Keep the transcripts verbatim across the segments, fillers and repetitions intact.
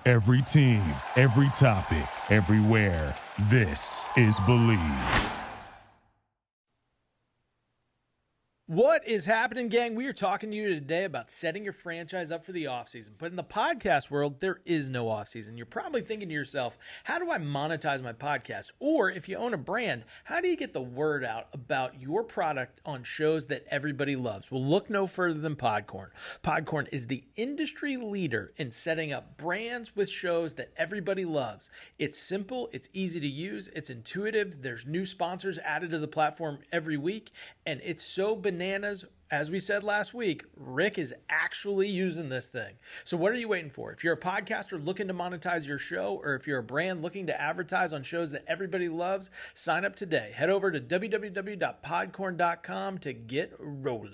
Every team, every topic, everywhere. This is Believe. What is happening, gang? We are talking to you today about setting your franchise up for the offseason. But in the podcast world, there is no offseason. You're probably thinking to yourself, how do I monetize my podcast? Or if you own a brand, how do you get the word out about your product on shows that everybody loves? Well, look no further than Podcorn. Podcorn is the industry leader in setting up brands with shows that everybody loves. It's simple, it's easy to use, it's intuitive. There's new sponsors added to the platform every week, and it's so bananas. Bananas, as we said last week, Rick is actually using this thing. So what are you waiting for? If you're a podcaster looking to monetize your show, or if you're a brand looking to advertise on shows that everybody loves, sign up today. Head over to w w w dot podcorn dot com to get rolling.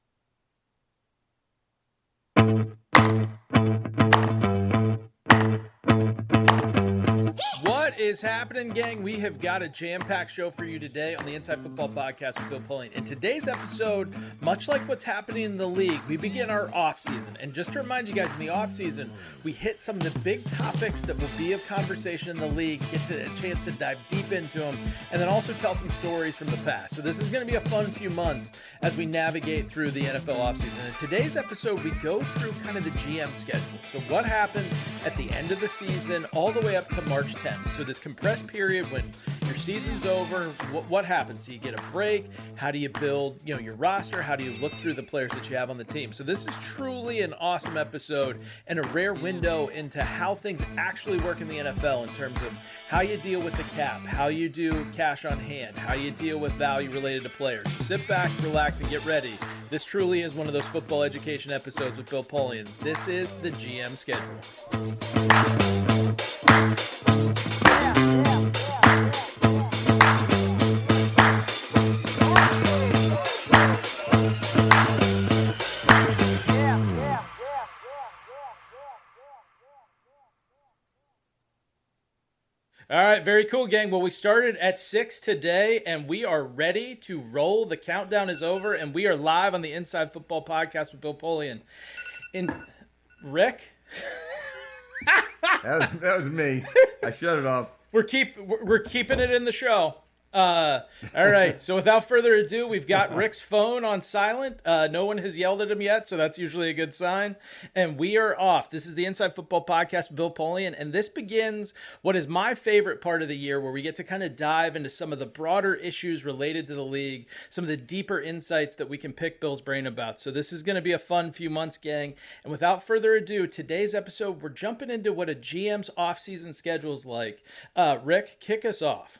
What is happening, gang? We have got a jam-packed show for you today on the Inside Football Podcast with Bill Pullian. In today's episode, much like what's happening in the league, we begin our offseason. And just to remind you guys, in the offseason, we hit some of the big topics that will be of conversation in the league, get to a chance to dive deep into them, and then also tell some stories from the past. So this is going to be a fun few months as we navigate through the N F L offseason. In today's episode, we go through kind of the G M schedule. So what happens at the end of the season all the way up to March tenth. So this compressed period when your season's over, what, what happens? Do you get a break? How do you build, you know, your roster? How do you look through the players that you have on the team? So this is truly an awesome episode and a rare window into how things actually work in the N F L in terms of how you deal with the cap, how you do cash on hand, how you deal with value related to players. So sit back, relax, and get ready. This truly is one of those football education episodes with Bill Pullian. This is the G M schedule. All right, very cool, gang. Well, we started at six today, and we are ready to roll. The countdown is over, and we are live on the Inside Football Podcast with Bill Pullian. In Rick? that, was, that was me. I shut it off. We're keep we're, we're keeping it in the show. Uh, all right. So without further ado, we've got Rick's phone on silent. Uh, no one has yelled at him yet, so that's usually a good sign. And we are off. This is the Inside Football Podcast with Bill Pullian, and this begins what is my favorite part of the year, where we get to kind of dive into some of the broader issues related to the league, some of the deeper insights that we can pick Bill's brain about. So this is going to be a fun few months, gang. And without further ado, today's episode, we're jumping into what a G M's off-season schedule is like. Uh, Rick, kick us off.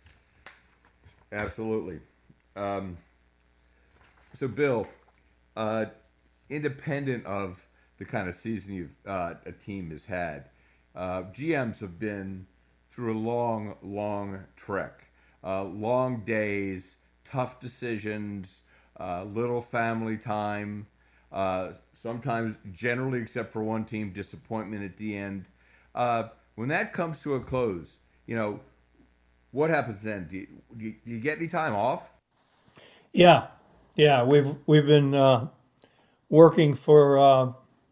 Absolutely. Um, so, Bill, uh, independent of the kind of season you've uh, a team has had, uh, G Ms have been through a long, long trek, uh, long days, tough decisions, uh, little family time, uh, sometimes, generally, except for one team, disappointment at the end. Uh, when that comes to a close, you know, what happens then? Do you, do you, do you get any time off? Yeah, yeah. We've we've been uh, working for uh,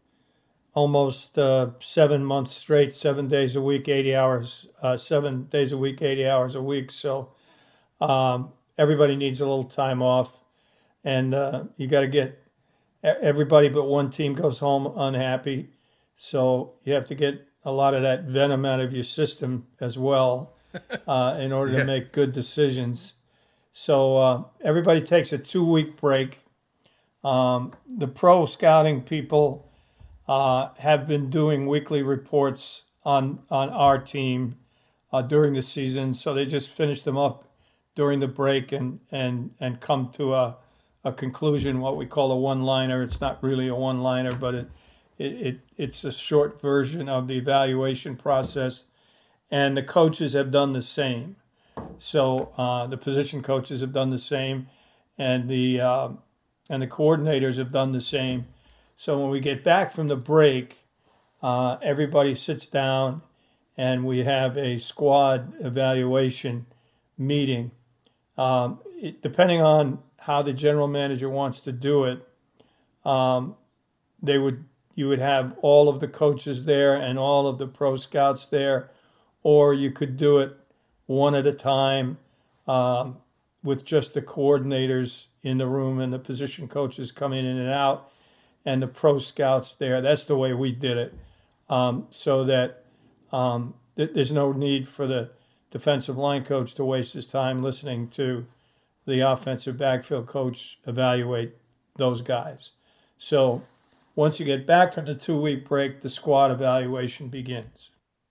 almost uh, seven months straight, seven days a week, eighty hours, uh, seven days a week, eighty hours a week. So um, everybody needs a little time off, and uh, you got to get everybody but one team goes home unhappy. So you have to get a lot of that venom out of your system as well. Uh, in order yeah. to make good decisions. So uh, everybody takes a two-week break. Um, the pro scouting people uh, have been doing weekly reports on, on our team uh, during the season, so they just finish them up during the break and, and, and come to a, a conclusion, what we call a one-liner. It's not really a one-liner, but it, it, it it's a short version of the evaluation process. And the coaches have done the same. So uh, the position coaches have done the same, and the uh, and the coordinators have done the same. So when we get back from the break, uh, everybody sits down, and we have a squad evaluation meeting. Um, it, depending on how the general manager wants to do it, um, they would you would have all of the coaches there and all of the pro scouts there, or you could do it one at a time um, with just the coordinators in the room and the position coaches coming in and out and the pro scouts there. That's the way we did it, um, so that um, th- there's no need for the defensive line coach to waste his time listening to the offensive backfield coach evaluate those guys. So once you get back from the two-week break, the squad evaluation begins.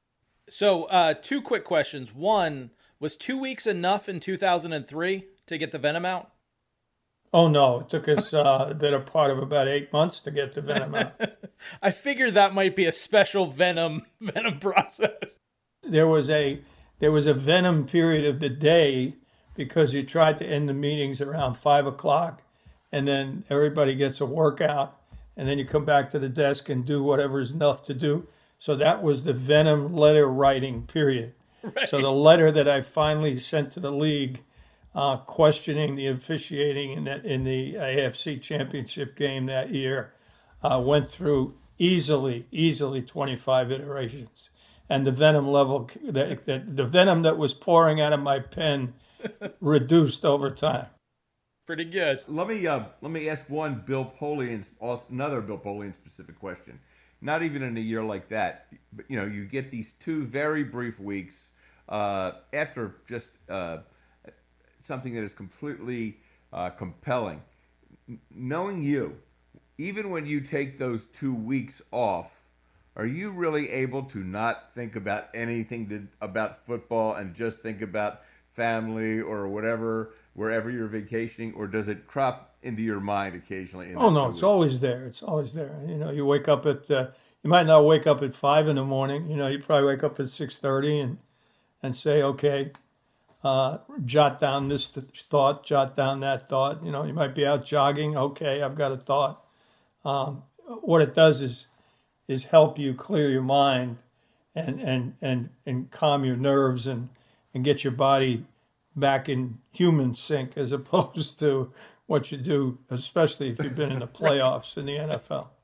So uh, two quick questions. One, was two weeks enough in two thousand three to get the venom out? Oh, no. It took us uh, a better part of about eight months to get the venom out. I figured that might be a special venom venom process. There was a there was a venom period of the day because you tried to end the meetings around five o'clock, and then everybody gets a workout, and then you come back to the desk and do whatever is enough to do. So that was the venom letter writing period. Right. So the letter that I finally sent to the league uh, questioning the officiating in, that, in the A F C Championship game that year uh, went through easily, easily twenty-five iterations. And the venom level, the, the, the venom that was pouring out of my pen reduced over time. Pretty good. Let me uh, let me ask one Bill Polian, another Bill Polian specific question. Not even in a year like that, but you know, you get these two very brief weeks uh, after just uh, something that is completely uh, compelling. N- knowing you, even when you take those two weeks off, are you really able to not think about anything to, about football and just think about family or whatever, wherever you're vacationing, or does it crop into your mind occasionally? In oh, no, it's weeks? always there. It's always there. You know, you wake up at, uh, you might not wake up at five in the morning. You know, you probably wake up at six thirty and, and say, okay, uh, jot down this th- thought, jot down that thought. You know, you might be out jogging. Okay, I've got a thought. Um, what it does is, is help you clear your mind and, and, and, and calm your nerves and, and get your body back in human sync as opposed to what you do, especially if you've been in the playoffs in the N F L.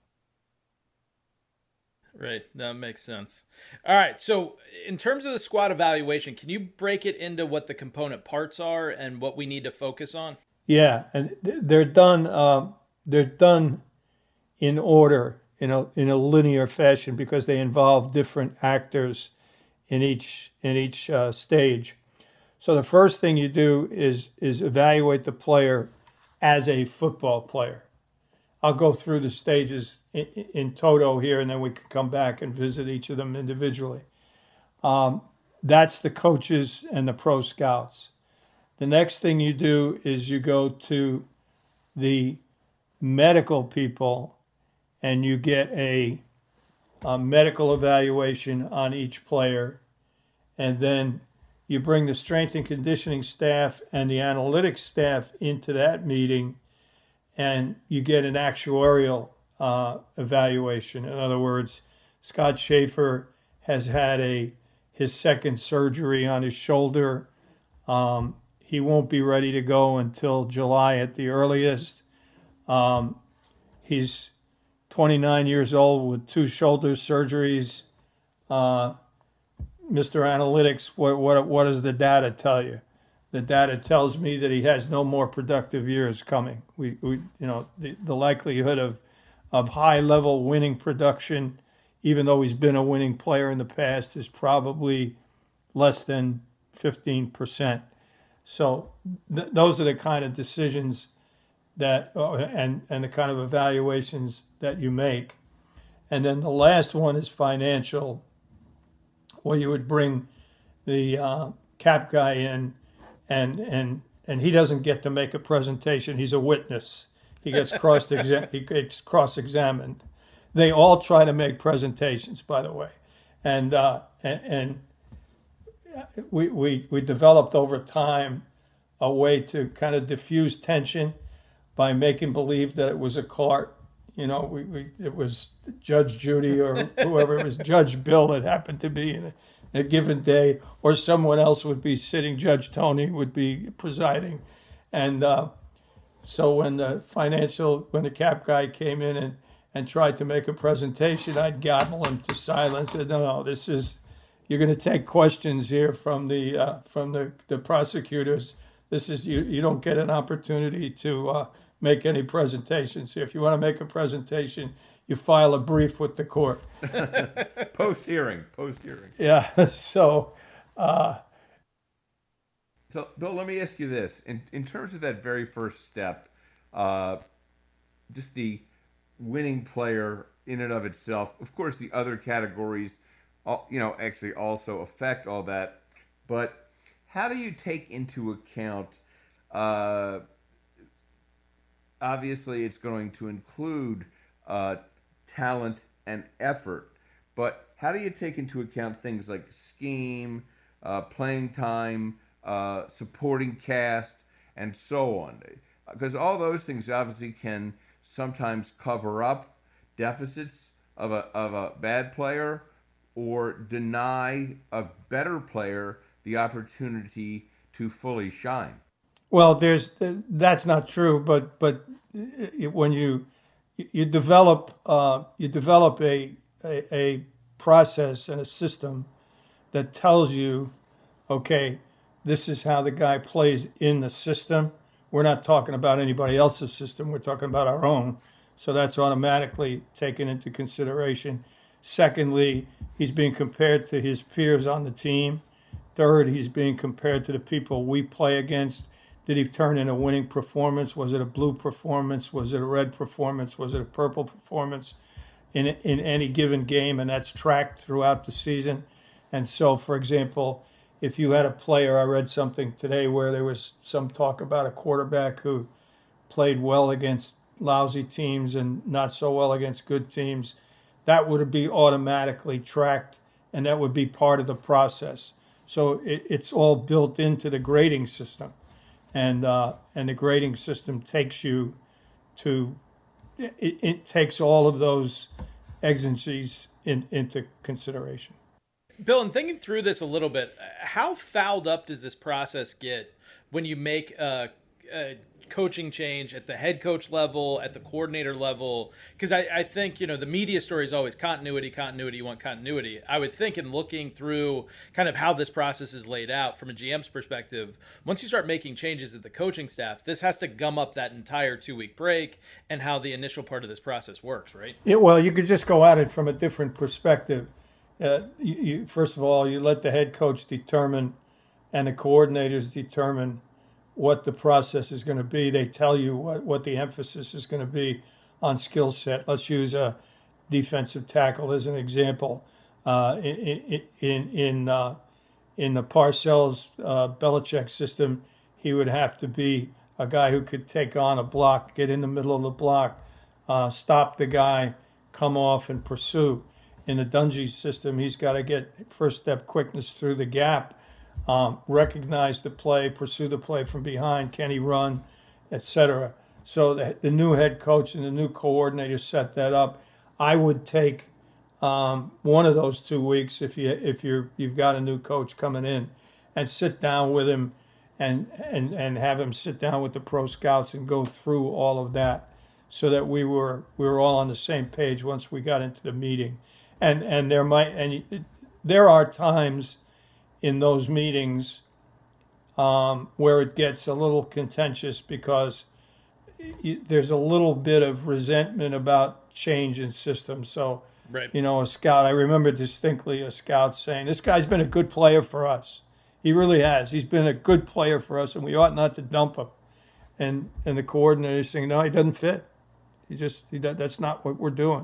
Right. That makes sense. All right. So in terms of the squad evaluation, can you break it into what the component parts are and what we need to focus on? Yeah. And they're done, uh, they're done in order, in a, in a linear fashion, because they involve different actors in each, in each uh, stage. So the first thing you do is is evaluate the player as a football player. I'll go through the stages in, in toto here, and then we can come back and visit each of them individually. Um, that's the coaches and the pro scouts. The next thing you do is you go to the medical people, and you get a, a medical evaluation on each player, and then you bring the strength and conditioning staff and the analytics staff into that meeting, and you get an actuarial uh, evaluation. In other words, Scott Schaefer has had a his second surgery on his shoulder. Um, he won't be ready to go until July at the earliest. Um, he's twenty-nine years old with two shoulder surgeries. Uh, Mister Analytics, what, what what does the data tell you? The data tells me that he has no more productive years coming. We, we you know, the, the likelihood of of high level winning production, even though he's been a winning player in the past, is probably less than fifteen percent. So th- those are the kind of decisions that uh, and and the kind of evaluations that you make. And then the last one is financial, where you would bring the uh, cap guy in, and and and he doesn't get to make a presentation. He's a witness. He gets cross he gets cross-examined. They all try to make presentations, by the way, and uh, and, and we we we developed over time a way to kind of diffuse tension by making believe that it was a cart. You know, we, we it was Judge Judy or whoever it was, Judge Bill, it happened to be in a, in a given day, or someone else would be sitting, Judge Tony would be presiding. And uh, so when the financial, when the cap guy came in and, and tried to make a presentation, I'd gavel him to silence. And, no, no, this is, you're going to take questions here from the uh, from the, the prosecutors. This is, you, you don't get an opportunity to uh, make any presentations. If you want to make a presentation, you file a brief with the court. Post-hearing, post-hearing. Yeah, so... Uh, so, Bill, let me ask you this. In, in terms of that very first step, uh, just the winning player in and of itself, of course, the other categories, you know, actually also affect all that. But how do you take into account, uh, obviously it's going to include uh, talent and effort, but how do you take into account things like scheme, uh, playing time, uh, supporting cast, and so on? Because all those things obviously can sometimes cover up deficits of a of a bad player or deny a better player the opportunity to fully shine. Well, there's that's not true, but but it, when you you develop uh, you develop a, a a process and a system that tells you, okay, this is how the guy plays in the system. We're not talking about anybody else's system. We're talking about our own. So that's automatically taken into consideration. Secondly, he's being compared to his peers on the team. Third, he's being compared to the people we play against. Did he turn in a winning performance? Was it a blue performance? Was it a red performance? Was it a purple performance in in any given game? And that's tracked throughout the season. And so, for example, if you had a player, I read something today where there was some talk about a quarterback who played well against lousy teams and not so well against good teams, that would be automatically tracked, and that would be part of the process. So it, it's all built into the grading system, and uh, and the grading system takes you to, it, it takes all of those exigencies in, into consideration. Bill, in thinking through this a little bit, how fouled up does this process get when you make a, a coaching change at the head coach level, at the coordinator level? Because I, I think, you know, the media story is always continuity, continuity, you want continuity. I would think in looking through kind of how this process is laid out from a G M's perspective, once you start making changes at the coaching staff, this has to gum up that entire two-week break and how the initial part of this process works, right? Yeah, well, you could just go at it from a different perspective. Uh, you, you, first of all, you let the head coach determine and the coordinators determine what the process is going to be. They tell you what, what the emphasis is going to be on skill set. Let's use a defensive tackle as an example. Uh, in in in, uh, in the Parcells uh, Belichick system, he would have to be a guy who could take on a block, get in the middle of the block, uh, stop the guy, come off and pursue. In the Dungy system, he's got to get first step quickness through the gap, um, recognize the play, pursue the play from behind, can he run, et cetera. So the, the new head coach and the new coordinator set that up. I would take um, one of those two weeks if you if you're you've got a new coach coming in, and sit down with him, and and and have him sit down with the pro scouts and go through all of that, so that we were we were all on the same page once we got into the meeting. And and there might and there are times in those meetings um, where it gets a little contentious because you, there's a little bit of resentment about change in systems. So, right. you know, a scout, I remember distinctly a scout saying, "This guy's been a good player for us. He really has. He's been a good player for us, and we ought not to dump him." And and the coordinator saying, "No, he doesn't fit. He just he, that's not what we're doing."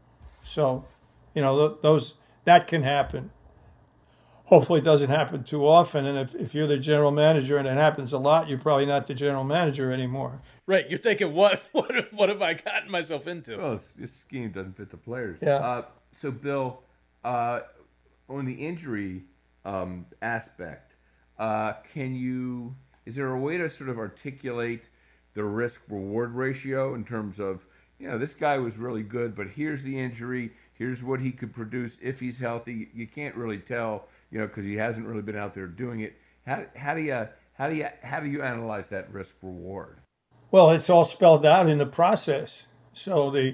So. You know, those that can happen. Hopefully it doesn't happen too often. And if, if you're the general manager and it happens a lot, you're probably not the general manager anymore. Right. You're thinking, what what, what have I gotten myself into? Well, this, this scheme doesn't fit the players. Yeah. Uh, so, Bill, uh, on the injury um, aspect, uh, can you, is there a way to sort of articulate the risk-reward ratio in terms of, you know, this guy was really good, but here's the injury, here's what he could produce if he's healthy. You can't really tell, you know, because he hasn't really been out there doing it. How how do you how do you how do you analyze that risk reward? Well, it's all spelled out in the process. So the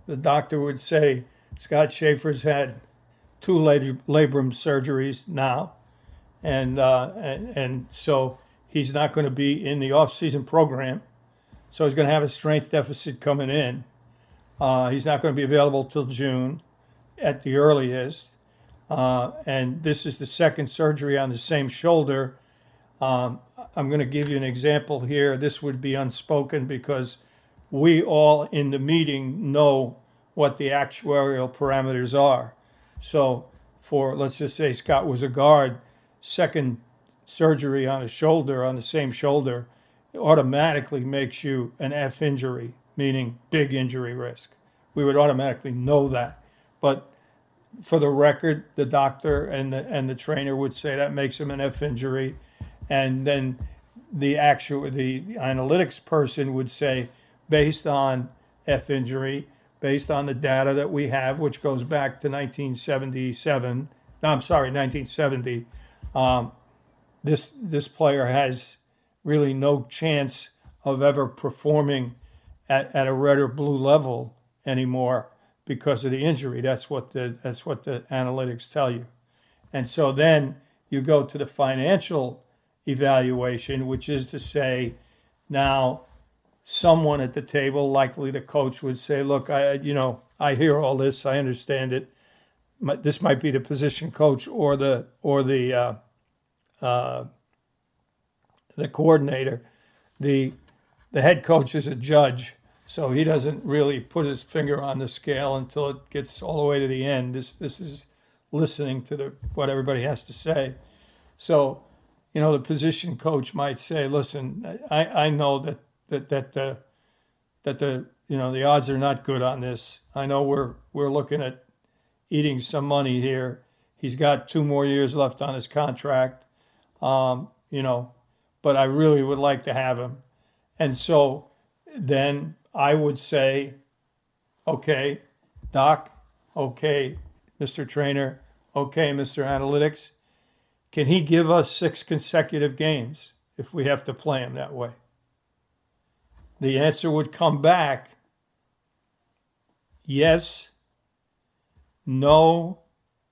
the doctor would say Scott Schaefer's had two labrum surgeries now, and uh, and, and so he's not going to be in the off-season program. So he's going to have a strength deficit coming in. Uh, he's not going to be available till June at the earliest. Uh, and this is the second surgery on the same shoulder. Um, I'm going to give you an example here. This would be unspoken because we all in the meeting know what the actuarial parameters are. So for, let's just say Scott was a guard, second surgery on a shoulder, on the same shoulder, it automatically makes you an F injury, meaning big injury risk. We would automatically know that. But for the record, the doctor and the, and the trainer would say that makes him an F injury. And then the actual, the analytics person would say, based on F injury, based on the data that we have, which goes back to nineteen seventy-seven, no, I'm sorry, nineteen seventy, um, this this player has really no chance of ever performing at, at a red or blue level anymore because of the injury. That's what the that's what the analytics tell you. And so then you go to the financial evaluation, which is to say, now someone at the table, likely the coach, would say, look, I you know, I hear all this, I understand it. This might be the position coach or the or the uh, uh, the coordinator. The the head coach is a judge, so he doesn't really put his finger on the scale until it gets all the way to the end. This this is listening to the what everybody has to say. So, you know, the position coach might say, listen, I, I know that that that the that the you know the odds are not good on this. I know we're we're looking at eating some money here. He's got two more years left on his contract. Um, you know, but I really would like to have him. And so then I would say, okay, Doc, okay, Mister Trainer, okay, Mister Analytics, can he give us six consecutive games if we have to play him that way? The answer would come back, yes, no,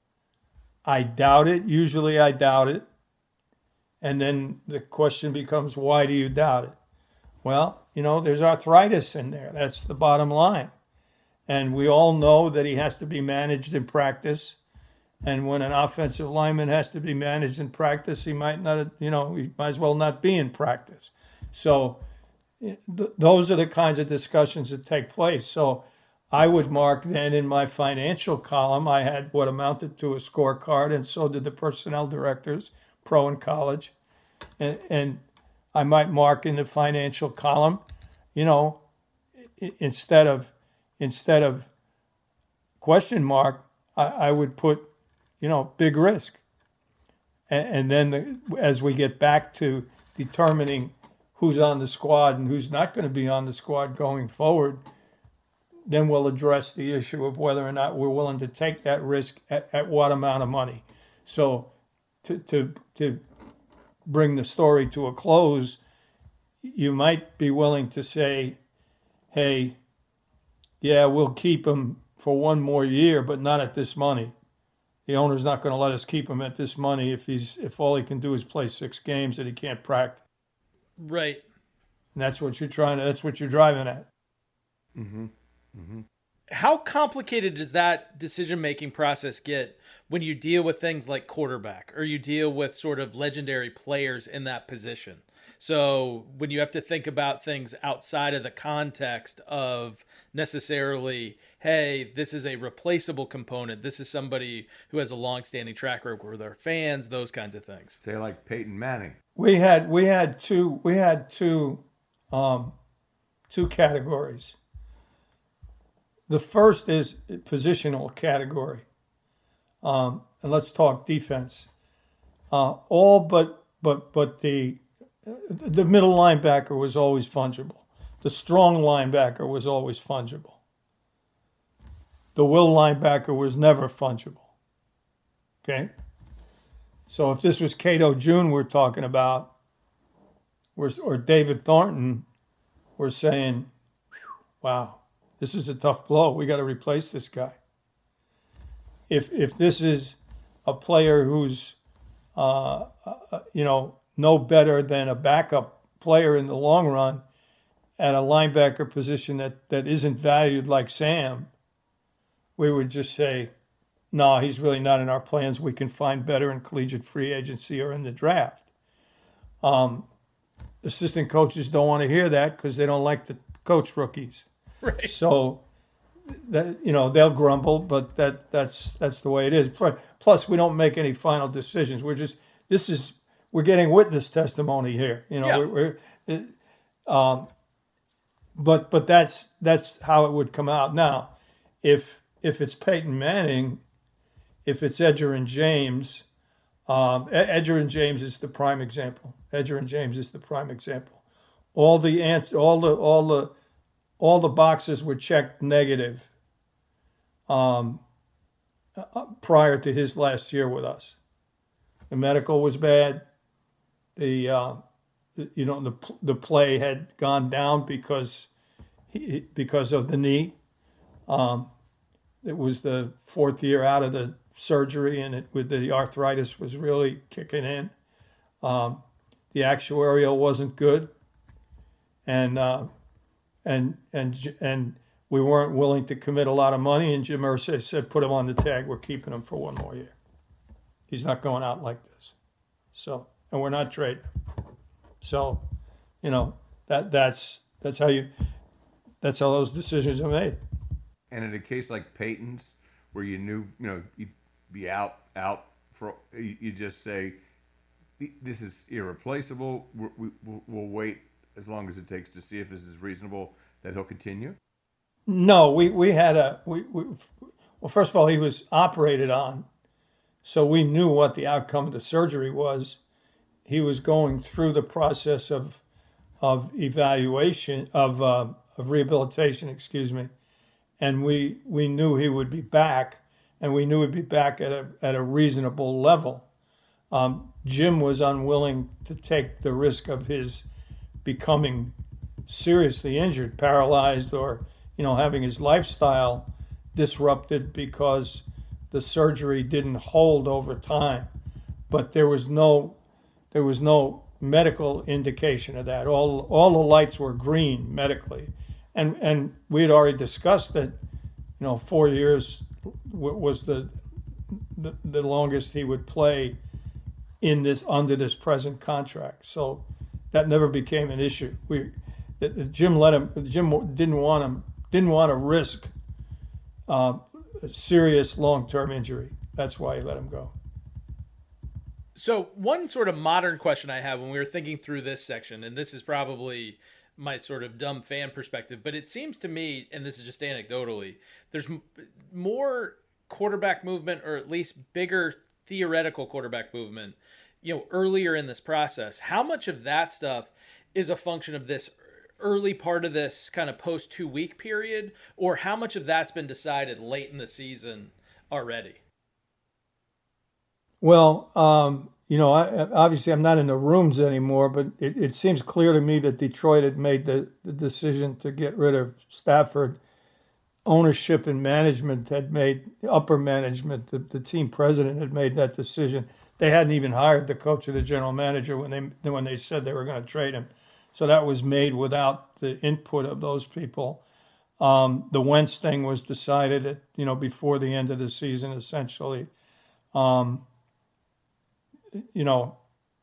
I doubt it. Usually I doubt it. And then the question becomes, why do you doubt it? Well, you know, there's arthritis in there. That's the bottom line. And we all know that he has to be managed in practice. And when an offensive lineman has to be managed in practice, he might not, you know, he might as well not be in practice. So th- those are the kinds of discussions that take place. So I would mark then in my financial column, I had what amounted to a scorecard, and so did the personnel directors, pro and college. And, and I might mark in the financial column, you know, instead of instead of question mark, I, I would put, you know, big risk. And, and then the, as we get back to determining who's on the squad and who's not going to be on the squad going forward, then we'll address the issue of whether or not we're willing to take that risk at, at what amount of money. So to to to bring the story to a close, you might be willing to say, hey, yeah, we'll keep him for one more year, but not at this money. The owner's not going to let us keep him at this money if he's if all he can do is play six games and he can't practice. Right. And that's what you're trying to, that's what you're driving at. Mm-hmm. Mm-hmm. How complicated does that decision-making process get when you deal with things like quarterback or you deal with sort of legendary players in that position? So when you have to think about things outside of the context of necessarily, hey, this is a replaceable component, this is somebody who has a long-standing track record with our fans, those kinds of things. Say like Peyton Manning. We had we had two we had two um, two categories. The first is positional category, um, and let's talk defense. Uh, all but but but the the middle linebacker was always fungible. The strong linebacker was always fungible. The will linebacker was never fungible. Okay, so if this was Cato June we're talking about, or David Thornton, we're saying, wow. this is a tough blow. We got to replace this guy. If if this is a player who's, uh, uh, you know, no better than a backup player in the long run at a linebacker position that, that isn't valued like Sam, we would just say, no, he's really not in our plans. We can find better in collegiate free agency or in the draft. Um, assistant coaches don't want to hear that because they don't like to coach rookies. Right. So, that you know, they'll grumble, but that that's that's the way it is. Plus, we don't make any final decisions. We're just this is we're getting witness testimony here. You know, Yeah. we're, we're um, but but that's that's how it would come out. Now, if if it's Peyton Manning. If it's Edgerrin James, um, Edgerrin James is the prime example. Edgerrin James is the prime example. All the answer, all the all the all the boxes were checked negative um, prior to his last year with us. The medical was bad. The uh, you know the the play had gone down because he, because of the knee. Um, it was the fourth year out of the surgery, and it with the arthritis was really kicking in. Um, the actuarial wasn't good, and uh, and and and we weren't willing to commit a lot of money. And Jim Irsay said, "Put him on the tag. We're keeping him for one more year. He's not going out like this." So, and we're not trading him. So, you know that that's that's how you that's how those decisions are made. And in a case like Peyton's, where you knew, you know, you'd be out, out for, you, you just say, this is irreplaceable. We're, we, we'll, we'll wait as long as it takes to see if this is reasonable that he'll continue. No, we, we had a, we, we well, first of all, he was operated on. So we knew what the outcome of the surgery was. He was going through the process of, of evaluation, of, uh, of rehabilitation, excuse me. And we, we knew he would be back, and we knew he'd be back at a at a reasonable level. Um, Jim was unwilling to take the risk of his becoming seriously injured, paralyzed, or you know having his lifestyle disrupted because the surgery didn't hold over time. But there was no there was no medical indication of that. All all the lights were green medically. And and we had already discussed that, you know, four years was the, the the longest he would play in this under this present contract. So that never became an issue. We the, the Jim let him. Jim didn't want him. Didn't want to risk uh, a serious long-term injury. That's why he let him go. So one sort of modern question I have when we were thinking through this section, and this is probably my sort of dumb fan perspective, but it seems to me, and this is just anecdotally, there's m- more quarterback movement, or at least bigger theoretical quarterback movement, you know, earlier in this process. How much of that stuff is a function of this early part of this kind of post two week period, or how much of that's been decided late in the season already? Well, um, you know, I, obviously I'm not in the rooms anymore, but it, it seems clear to me that Detroit had made the, the decision to get rid of Stafford. Ownership and management had made, upper management, the, the team president had made that decision. They hadn't even hired the coach or the general manager when they when they said they were going to trade him. So that was made without the input of those people. Um, the Wentz thing was decided at, you know, before the end of the season, essentially. Um, you know,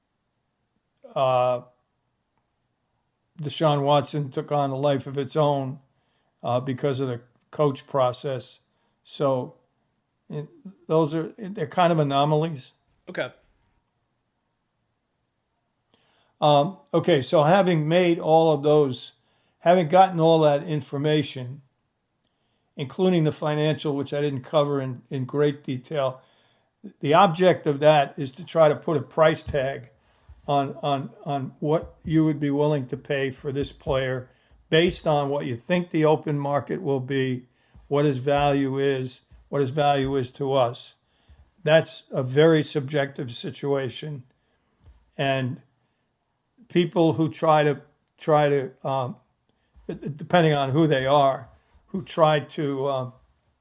uh, Deshaun Watson took on a life of its own uh, because of the coach process. So it, those are, they're kind of anomalies. Okay. Um, okay, so having made all of those, having gotten all that information, including the financial, which I didn't cover in, in great detail, the object of that is to try to put a price tag on, on, on what you would be willing to pay for this player based on what you think the open market will be, what his value is, what his value is to us. That's a very subjective situation. And people who try to, try to um, depending on who they are, who try to uh,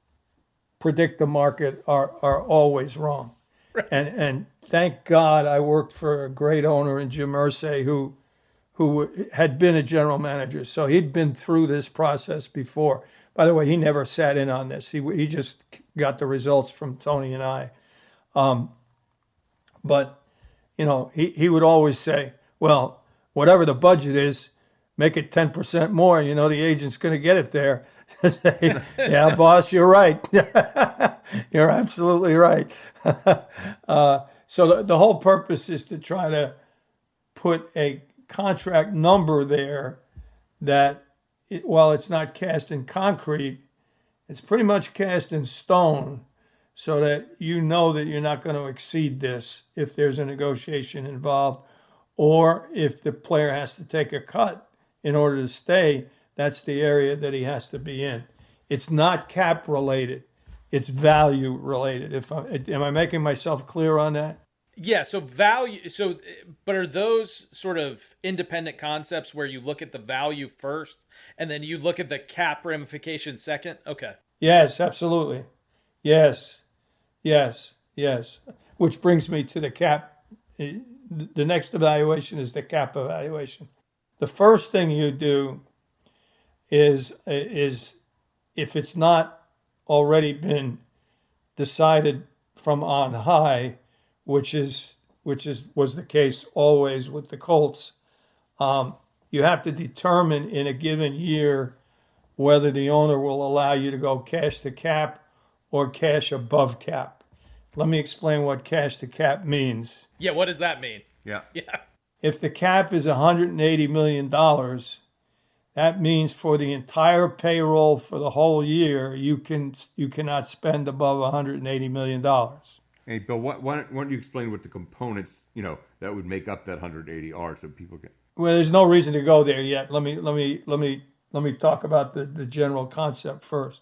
predict the market are are always wrong. Right. And and thank God I worked for a great owner in Jim Irsay who who had been a general manager, so he'd been through this process before. By the way, he never sat in on this. He he just got the results from Tony and I. Um, but, you know, he, he would always say, well, whatever the budget is, make it ten percent more. You know, the agent's going to get it there. Yeah, boss, you're right. You're absolutely right. uh, so the, the whole purpose is to try to put a contract number there that, it, while it's not cast in concrete, it's pretty much cast in stone, so that you know that you're not going to exceed this if there's a negotiation involved, or if the player has to take a cut in order to stay, that's the area that he has to be in. It's not cap related. It's value related. If I, am I making myself clear on that? Yeah, so value, so, but are those sort of independent concepts where you look at the value first and then you look at the cap ramification second? Okay. Yes, absolutely. Yes, yes, yes. Which brings me to the cap. The next evaluation is the cap evaluation. The first thing you do is, is if it's not already been decided from on high, which is which is was the case always with the Colts. Um, you have to determine in a given year whether the owner will allow you to go cash to cap or cash above cap. Let me explain what cash to cap means. Yeah, what does that mean? Yeah. Yeah. If the cap is one hundred eighty million dollars, that means for the entire payroll for the whole year, you can you cannot spend above one hundred eighty million dollars. Hey, Bill, why, why, don't, why don't you explain what the components, you know, that would make up that one hundred eighty are, so people can. Well, there's no reason to go there yet. Let me let me let me let me talk about the, the general concept first.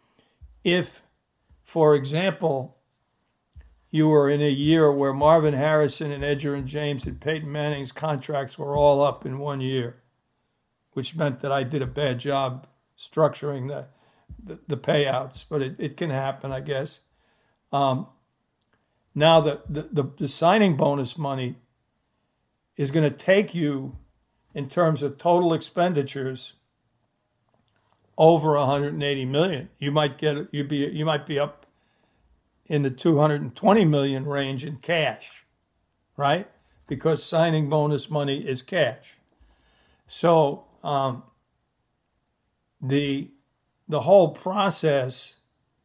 If, for example, you were in a year where Marvin Harrison and Edgerrin James and Peyton Manning's contracts were all up in one year, which meant that I did a bad job structuring the the, the payouts, but it, it can happen, I guess. Um, Now, the, the, the signing bonus money is going to take you, in terms of total expenditures, over one hundred eighty million dollars. You might get you be you might be up in the two hundred twenty million dollars range in cash, right? Because signing bonus money is cash. So um, the the whole process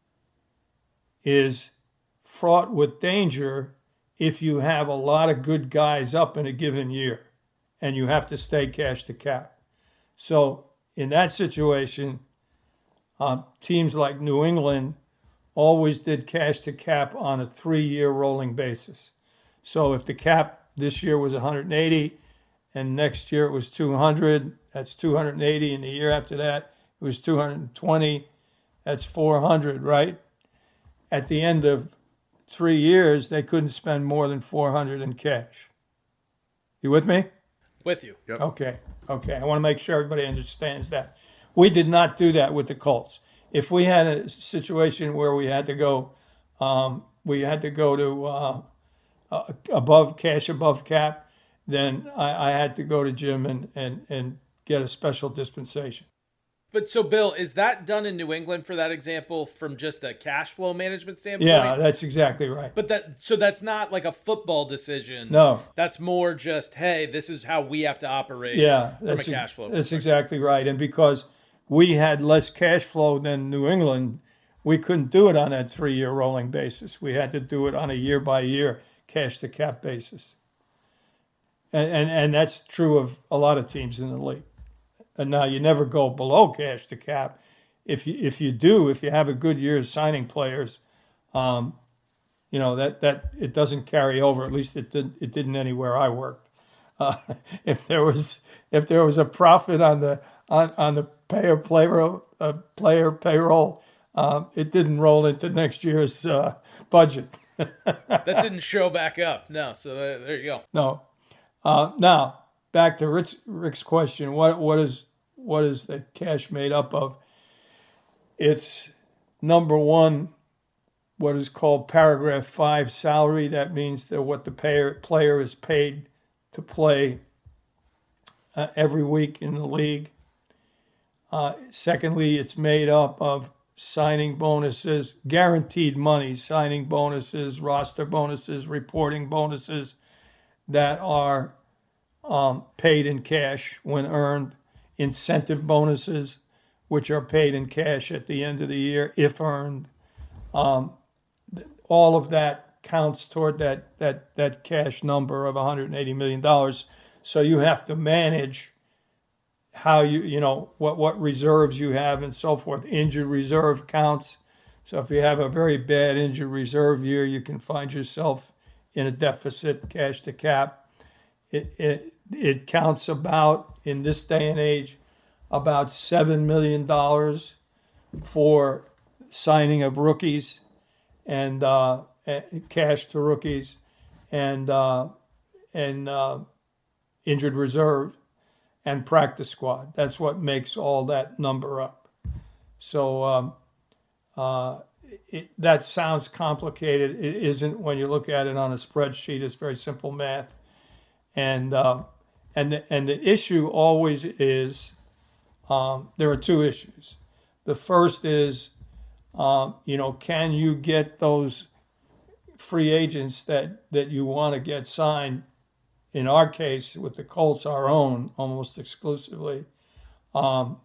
is fraught with danger if you have a lot of good guys up in a given year and you have to stay cash to cap. So in that situation, uh, teams like New England always did cash to cap on a three-year rolling basis. So if the cap this year was one hundred eighty and next year it was two hundred, that's two hundred eighty, and the year after that it was two hundred twenty, that's four hundred, right? At the end of three years, they couldn't spend more than four hundred in cash. You with me? With you. Yep. Okay. Okay. I want to make sure everybody understands that. We did not do that with the Colts. If we had a situation where we had to go, um, we had to go to uh, uh, above cash above cap, then I, I had to go to Jim and, and, and get a special dispensation. But so, Bill, is that done in New England for that example from just a cash flow management standpoint? Yeah, that's exactly right. But that so that's not like a football decision. No. That's more just, hey, this is how we have to operate yeah, from that's a cash flow. That's exactly right. And because we had less cash flow than New England, we couldn't do it on that three-year rolling basis. We had to do it on a year-by-year cash-to-cap basis. And, and, and that's true of a lot of teams in the league. And now you never go below cash to cap. If you if you do, if you have a good year signing players, um, you know that, that it doesn't carry over. At least it did it didn't anywhere I worked. Uh, if there was if there was a profit on the on, on the payer payroll uh, player payroll, um, it didn't roll into next year's uh, budget. That didn't show back up. No, so there, there you go. No. Uh, now back to Rick's, Rick's question. What what is what is the cash made up of? It's number one, what is called paragraph five salary. That means that what the payer, player is paid to play uh, every week in the league. Uh, secondly, it's made up of signing bonuses, guaranteed money, signing bonuses, roster bonuses, reporting bonuses that are um, paid in cash when earned, incentive bonuses, which are paid in cash at the end of the year if earned. Um, all of that counts toward that that that cash number of one hundred eighty million dollars. So you have to manage how you, you know, what, what reserves you have and so forth. Injured reserve counts. So if you have a very bad injured reserve year, you can find yourself in a deficit, cash to cap. It, it, it counts about, in this day and age, about seven million dollars for signing of rookies and uh, cash to rookies and, uh, and uh, injured reserve and practice squad. That's what makes all that number up. So um, uh, it, that sounds complicated. It isn't when you look at it on a spreadsheet. It's very simple math. And uh, and the, and the issue always is, um, there are two issues. The first is, um, you know, can you get those free agents that, that you want to get signed? In our case, with the Colts, our own, almost exclusively, um,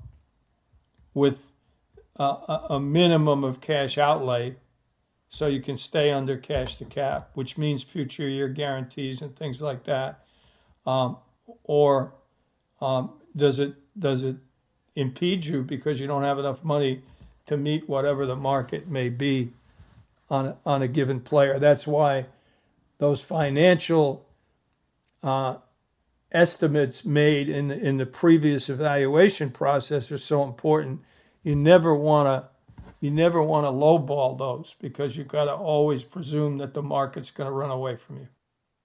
with a, a minimum of cash outlay, so you can stay under cash to cap, which means future year guarantees and things like that. Um, or um, does it does it impede you because you don't have enough money to meet whatever the market may be on a, on a given player? That's why those financial Uh, estimates made in the, in the previous evaluation process are so important. You never want to you never want to lowball those because you've got to always presume that the market's going to run away from you.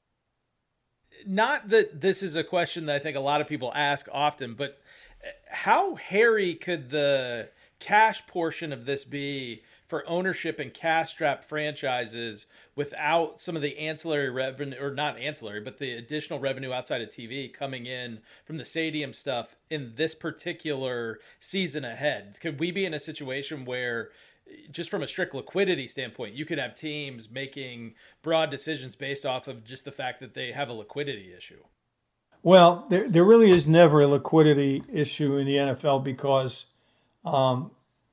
Not that this is a question that I think a lot of people ask often, but how hairy could the cash portion of this be for ownership and cash-strapped franchises without some of the ancillary revenue, or not ancillary, but the additional revenue outside of T V coming in from the stadium stuff in this particular season ahead? Could we be in a situation where, just from a strict liquidity standpoint, you could have teams making broad decisions based off of just the fact that they have a liquidity issue? Well, there, there really is never a liquidity issue in the N F L because um,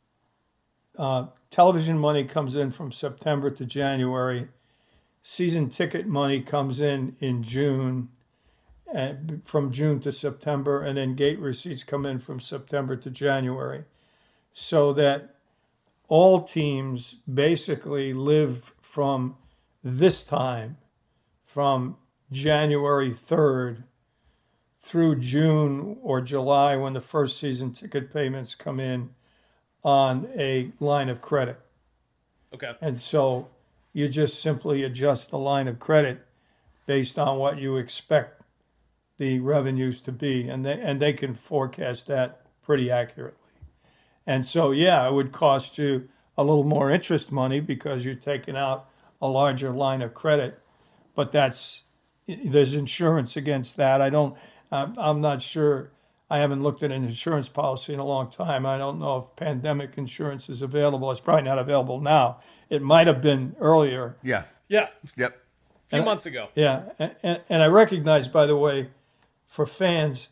uh, television money comes in from September to January. Season ticket money comes in in June, and from June to September, and then gate receipts come in from September to January. So that all teams basically live from this time, from January third through June or July when the first season ticket payments come in, on a line of credit. Okay. And so you just simply adjust the line of credit based on what you expect the revenues to be. And they, and they can forecast that pretty accurately. And so, yeah, it would cost you a little more interest money because you're taking out a larger line of credit. But that's, there's insurance against that. I don't, I'm, I'm not sure. I haven't looked at an insurance policy in a long time. I don't know if pandemic insurance is available. It's probably not available now. It might have been earlier. Yeah. Yeah. Yep. A few And- months ago. Yeah, and, and, and I recognize, by the way, for fans,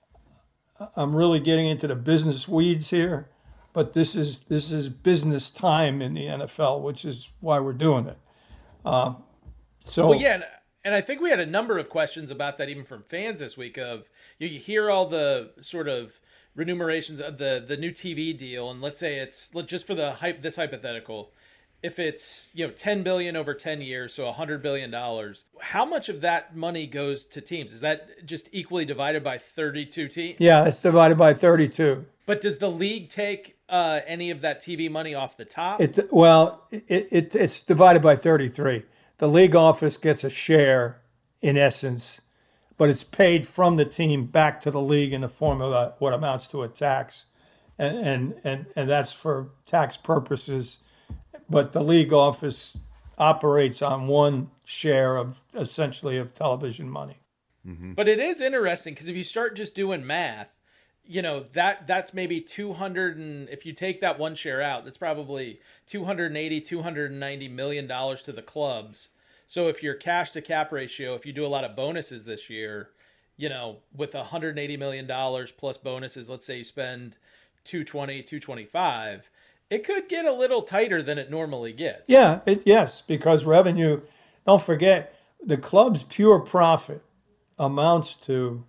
I'm really getting into the business weeds here, but this is this is business time in the N F L, which is why we're doing it. Um, so Well, yeah, and, and I think we had a number of questions about that even from fans this week of, you, you hear all the sort of remunerations of the, the new T V deal, and let's say it's, let- just for the hype, this hypothetical, if it's, you know, ten billion over ten years, so one hundred billion dollars, how much of that money goes to teams? Is that just equally divided by thirty-two teams? yeah, it's divided by thirty-two. But does the league take uh, any of that T V money off the top? It well, it, it it's divided by thirty-three. The league office gets a share, in essence, but it's paid from the team back to the league in the form of a, what amounts to a tax. and and and, and that's for tax purposes. But the league office operates on one share of essentially of television money. Mm-hmm. But it is interesting because if you start just doing math, you know, that that's maybe two hundred, and if you take that one share out, that's probably two hundred eighty, two hundred ninety million dollars to the clubs. So if your cash to cap ratio, if you do a lot of bonuses this year, you know, with one hundred eighty million dollars plus bonuses, let's say you spend two twenty, two twenty-five, it could get a little tighter than it normally gets. Yeah, it, yes, because revenue, don't forget, the club's pure profit amounts to,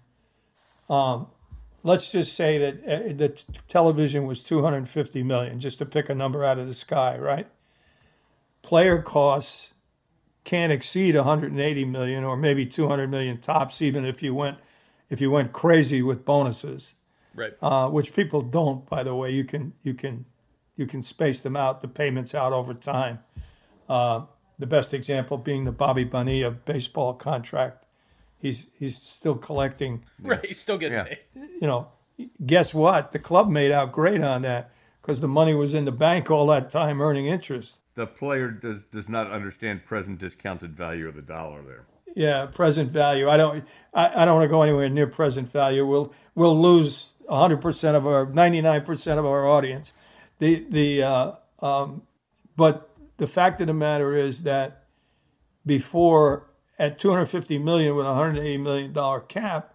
um, let's just say that uh, the t- television was two hundred fifty million dollars, just to pick a number out of the sky, right? Player costs can't exceed one hundred eighty million dollars or maybe two hundred million dollars tops, even if you went if you went crazy with bonuses. Right. Uh, which people don't, by the way. You can you can you can space them out, the payments out over time. Uh, the best example being the Bobby Bonilla baseball contract. He's he's still collecting. Right, he's still getting yeah. paid. You know, guess what? The club made out great on that because the money was in the bank all that time earning interest. The player does does not understand present discounted value of the dollar there. Yeah, present value. I don't I, I don't want to go anywhere near present value. We'll we'll lose one hundred percent of our ninety-nine percent of our audience. The the uh, um, but the fact of the matter is that before at two hundred fifty million dollars with a one hundred eighty million dollars cap,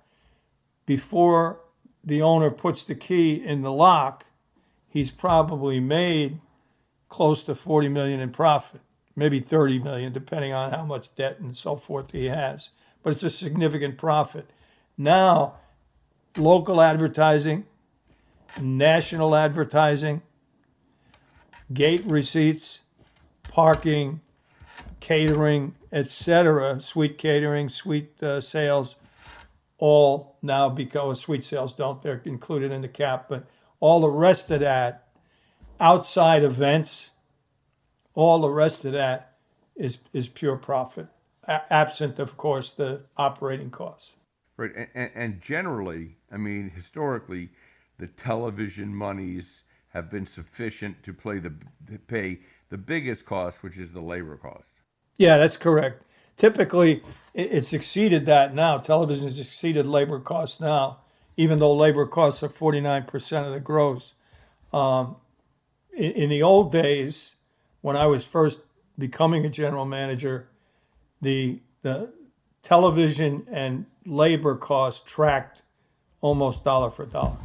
before the owner puts the key in the lock, he's probably made close to forty million dollars in profit, maybe thirty million dollars, depending on how much debt and so forth he has. But it's a significant profit. Now, local advertising, national advertising, gate receipts, parking, catering, et cetera, suite catering, suite uh, sales, all now because suite sales don't, they're included in the cap, but all the rest of that, outside events, all the rest of that is is pure profit, a- absent, of course, the operating costs. Right, and, and, and generally, I mean, historically, the television monies have been sufficient to play the to pay the biggest cost, which is the labor cost. Yeah, that's correct. Typically, it- it's exceeded that now. Television has exceeded labor costs now, even though labor costs are forty-nine percent of the gross. Um, in, in the old days, when I was first becoming a general manager, the the television and labor costs tracked almost dollar for dollar.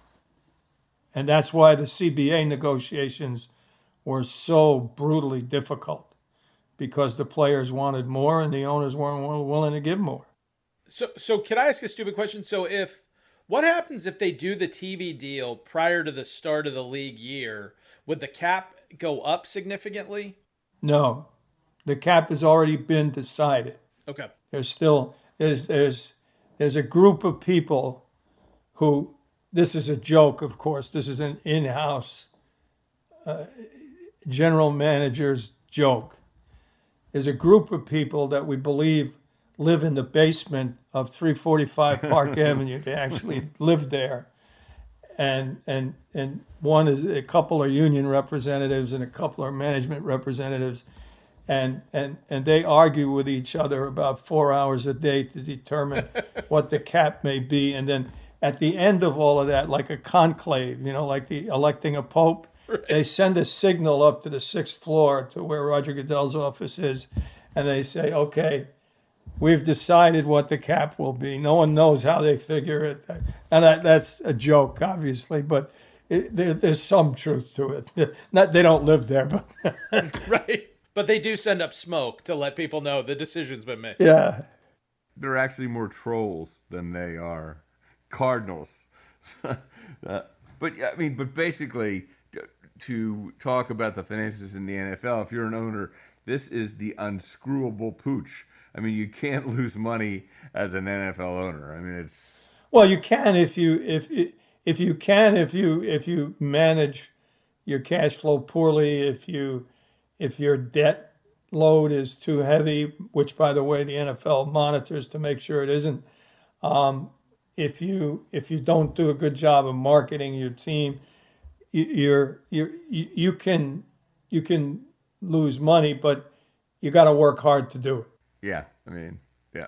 And that's why the C B A negotiations were so brutally difficult, because the players wanted more and the owners weren't willing to give more. So, so can I ask a stupid question? So if, what happens if they do the T V deal prior to the start of the league year? Would the cap go up significantly? No, the cap has already been decided. Okay. There's still, there's, there's, there's a group of people who, this is a joke, of course, this is an in-house uh, general manager's joke. There's a group of people that we believe live in the basement of three forty-five Park Avenue. They actually live there. And and and one is, a couple are union representatives and a couple are management representatives. And and and they argue with each other about four hours a day to determine what the cap may be. And then at the end of all of that, like a conclave, you know, like the electing a pope, right, they send a signal up to the sixth floor to where Roger Goodell's office is, and they say, okay, we've decided what the cap will be. No one knows how they figure it. And that, that's a joke, obviously, but it, there, there's some truth to it. Not, they don't live there, but... Right. But they do send up smoke to let people know the decision's been made. Yeah. They're actually more trolls than they are cardinals. uh, but, I mean, but basically, to talk about the finances in the N F L, if you're an owner, this is the unscrewable pooch. I mean, you can't lose money as an N F L owner. I mean, it's well, you can if you if if you can if you if you manage your cash flow poorly. If you if your debt load is too heavy, which, by the way, the N F L monitors to make sure it isn't. Um, if you if you don't do a good job of marketing your team, you, you're you're you, you can you can lose money, but you got to work hard to do it. Yeah, I mean, yeah.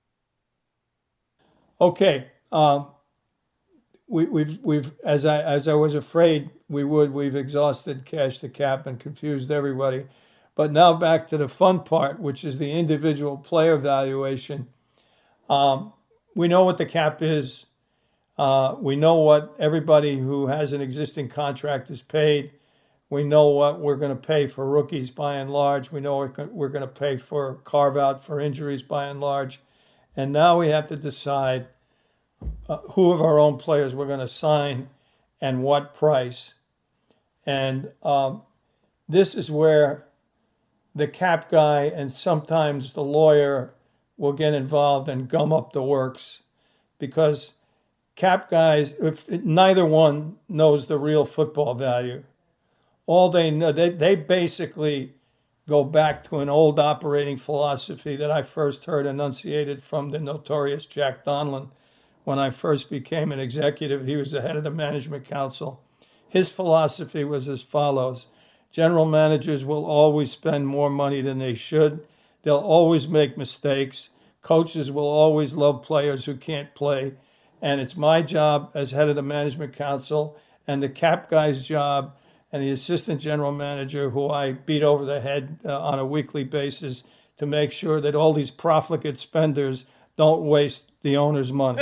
Okay, um, we, we've we've as I as I was afraid we would, we've exhausted cash to cap and confused everybody. But now back to the fun part, which is the individual player valuation. Um, we know what the cap is. Uh, we know what everybody who has an existing contract is paid. We know what we're going to pay for rookies by and large. We know what we're going to pay for carve out for injuries by and large. And now we have to decide uh, who of our own players we're going to sign and what price. And um, this is where the cap guy and sometimes the lawyer will get involved and gum up the works, because cap guys, if neither one knows the real football value. All they know, they, they basically go back to an old operating philosophy that I first heard enunciated from the notorious Jack Donlan when I first became an executive. He was the head of the management council. His philosophy was as follows: general managers will always spend more money than they should. They'll always make mistakes. Coaches will always love players who can't play. And it's my job as head of the management council and the cap guy's job and the assistant general manager, who I beat over the head uh, on a weekly basis, to make sure that all these profligate spenders don't waste the owner's money.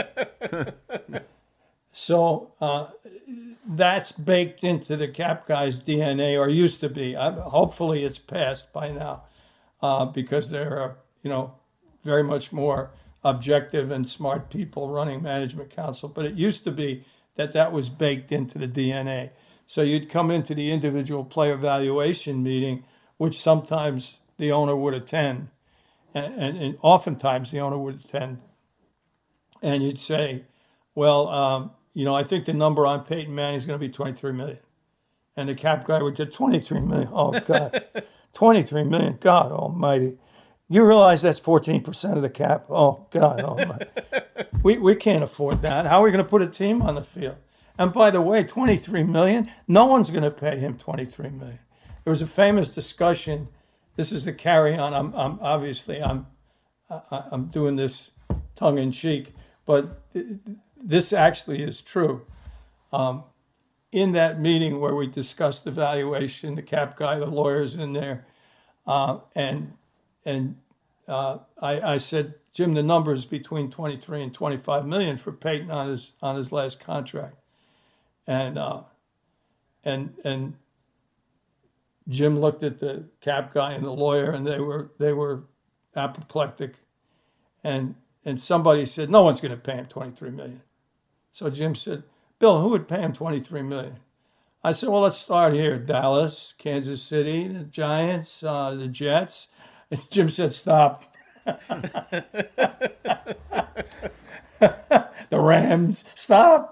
So uh, that's baked into the cap guy's D N A, or used to be. I, hopefully it's passed by now, uh, because there are, you know, very much more objective and smart people running management council. But it used to be that that was baked into the D N A. So you'd come into the individual player valuation meeting, which sometimes the owner would attend, and, and, and oftentimes the owner would attend, and you'd say, well, um, you know, I think the number on Peyton Manning is going to be twenty-three million dollars. And the cap guy would get twenty-three million dollars. Oh, God, twenty-three million dollars. God almighty. You realize that's fourteen percent of the cap? Oh, God almighty. we, we can't afford that. How are we going to put a team on the field? And by the way, twenty-three million dollars, no one's going to pay him twenty-three million dollars. There was a famous discussion. This is the carry-on. I'm, I'm obviously, I'm, I'm doing this tongue-in-cheek, but this actually is true. Um, in that meeting where we discussed the valuation, the cap guy, the lawyers in there, uh, and and uh, I, I said, Jim, the number's between twenty-three and twenty-five million for Peyton on his on his last contract, and uh, and and Jim looked at the cap guy and the lawyer, and they were they were apoplectic, and and somebody said, no one's going to pay him twenty-three million. So Jim said, Bill, who would pay him twenty-three million? I said, well, let's start here. Dallas, Kansas City, the Giants, uh, the Jets. And Jim said, stop. The Rams, stop.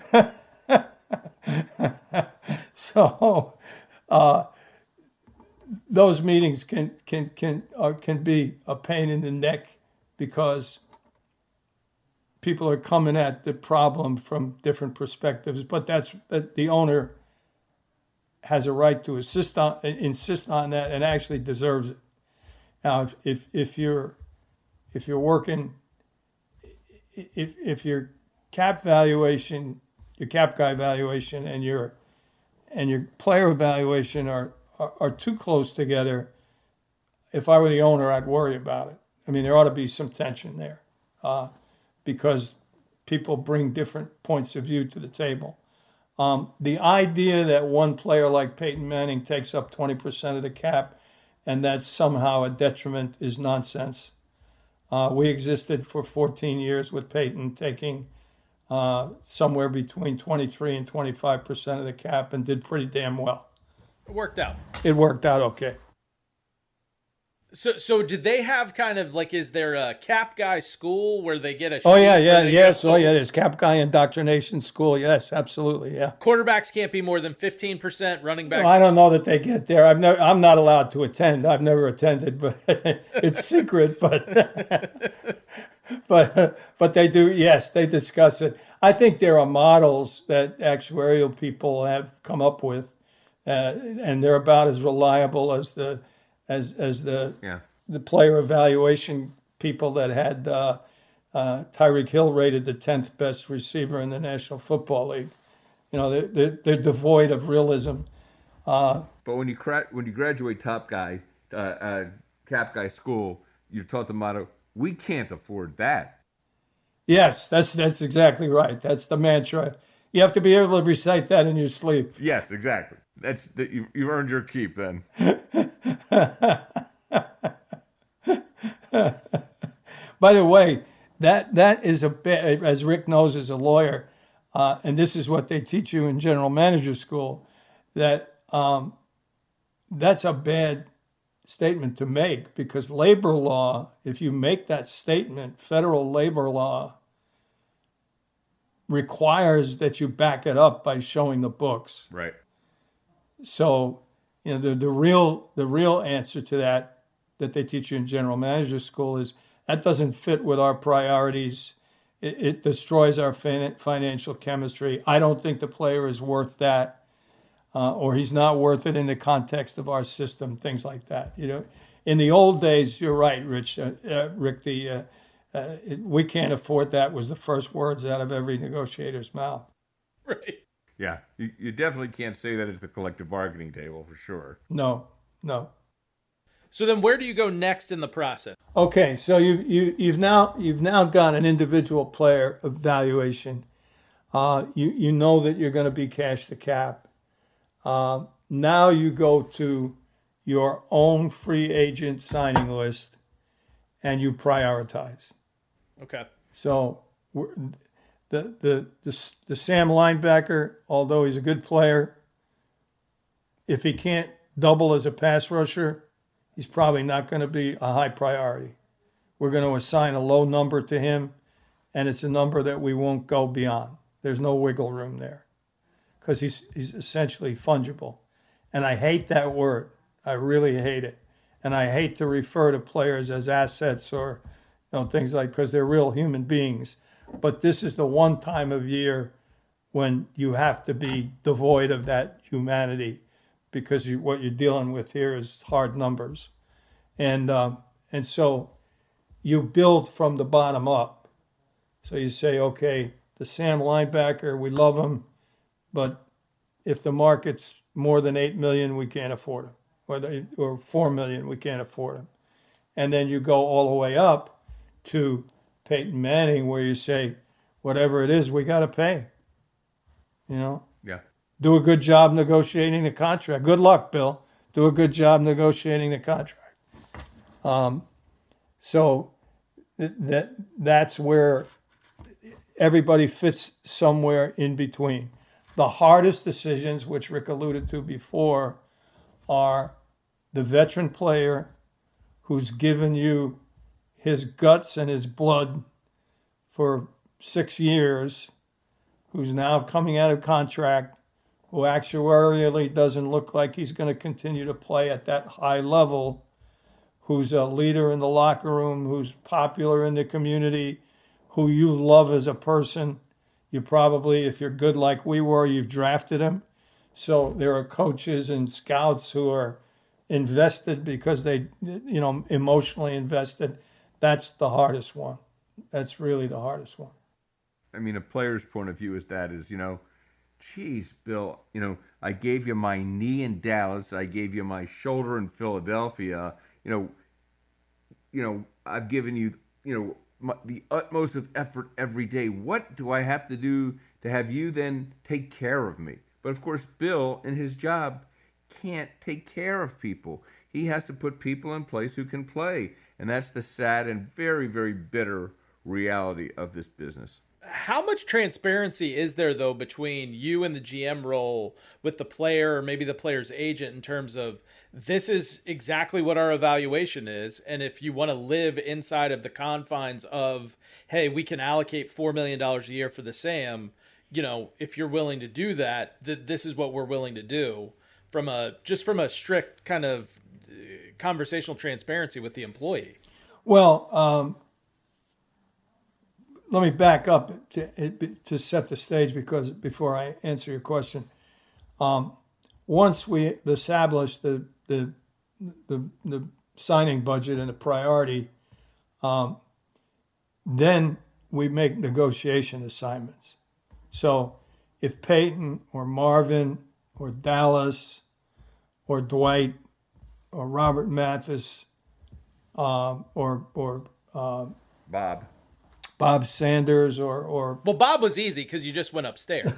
So uh, those meetings can can can uh, can be a pain in the neck, because people are coming at the problem from different perspectives. But that's that the owner has a right to insist on insist on that, and actually deserves it. Now, if if, if you're if you're working, if if your cap valuation, your cap guy valuation, and your and your player evaluation are, are are too close together, if I were the owner, I'd worry about it. I mean, there ought to be some tension there, uh, because people bring different points of view to the table. Um, the idea that one player like Peyton Manning takes up twenty percent of the cap and that's somehow a detriment is nonsense. Uh, we existed for fourteen years with Peyton taking uh, somewhere between twenty-three and twenty-five percent of the cap and did pretty damn well. It worked out. It worked out okay. So, so did they have kind of like, is there a cap guy school where they get a? Oh yeah, yeah, yes, oh yeah. There's cap guy indoctrination school. Yes, absolutely, yeah. Quarterbacks can't be more than fifteen percent. Running backs. Well, I don't know that they get there. I've never. I'm not allowed to attend. I've never attended, but it's secret. But but but they do. Yes, they discuss it. I think there are models that actuarial people have come up with, uh, and they're about as reliable as the as as the Yeah. the player evaluation people that had uh, uh, Tyreek Hill rated the tenth best receiver in the National Football League. You know, they're, they're, they're devoid of realism. Uh, But when you cra- when you graduate top guy, uh, uh, cap guy school, you're taught the motto, we can't afford that. yes, that's that's exactly right. That's the mantra. You have to be able to recite that in your sleep. Yes, exactly. That's the, you, you earned your keep then. By the way, that that is a bit, as Rick knows as a lawyer, uh, and this is what they teach you in general manager school, that um, that's a bad statement to make, because labor law, if you make that statement, federal labor law requires that you back it up by showing the books. Right. So, you know, the, the real the real answer to that that they teach you in general manager school is that doesn't fit with our priorities. It, it destroys our fin- financial chemistry. I don't think the player is worth that, uh, or he's not worth it in the context of our system. Things like that. You know, in the old days, you're right, Rich. Uh, uh, Rick, the uh, uh, it, we can't afford that was the first words out of every negotiator's mouth. Right. Yeah. You, you definitely can't say that at the collective bargaining table for sure. No, no. So then where do you go next in the process? Okay, so you you you've now you've now got an individual player evaluation. Uh, you you know that you're going to be cash to cap. Uh, now you go to your own free agent signing list, and you prioritize. Okay. So we're, the the the the Sam linebacker, although he's a good player, if he can't double as a pass rusher, he's probably not going to be a high priority. We're going to assign a low number to him, and it's a number that we won't go beyond. There's no wiggle room there because he's he's essentially fungible. And I hate that word. I really hate it. And I hate to refer to players as assets or you know things like, because they're real human beings. But this is the one time of year when you have to be devoid of that humanity, because you, what you're dealing with here is hard numbers. And um, and so you build from the bottom up. So you say, okay, the Sam linebacker, we love him, but if the market's more than eight million dollars, we can't afford him. Or, they, or four million dollars, we can't afford him. And then you go all the way up to Peyton Manning, where you say, whatever it is, we got to pay. You know? Yeah. Do a good job negotiating the contract. Good luck, Bill. Do a good job negotiating the contract. Um, so th- that that's where everybody fits somewhere in between. The hardest decisions, which Rick alluded to before, are the veteran player who's given you his guts and his blood for six years, who's now coming out of contract, who actuarially doesn't look like he's going to continue to play at that high level, who's a leader in the locker room, who's popular in the community, who you love as a person. You probably, if you're good like we were, you've drafted him. So there are coaches and scouts who are invested because they, you know, emotionally invested. That's the hardest one. That's really the hardest one. I mean, a player's point of view is that is, you know, geez, Bill, you know, I gave you my knee in Dallas. I gave you my shoulder in Philadelphia. You know, you know, I've given you, you know, my, the utmost of effort every day. What do I have to do to have you then take care of me? But of course, Bill, in his job, can't take care of people. He has to put people in place who can play. And that's the sad and very, very bitter reality of this business. How much transparency is there, though, between you and the G M role with the player or maybe the player's agent in terms of this is exactly what our evaluation is, and if you want to live inside of the confines of, hey, we can allocate four million dollars a year for the Sam, you know, if you're willing to do that, th- this is what we're willing to do from a just from a strict kind of conversational transparency with the employee? Well, um, let me back up to, to set the stage because before I answer your question, um, once we established the the the, the signing budget and the priority, um, then we make negotiation assignments. So if Peyton or Marvin or Dallas or Dwight or Robert Mathis um, or or uh, Bob. Bob Sanders or or Well, Bob was easy because you just went upstairs.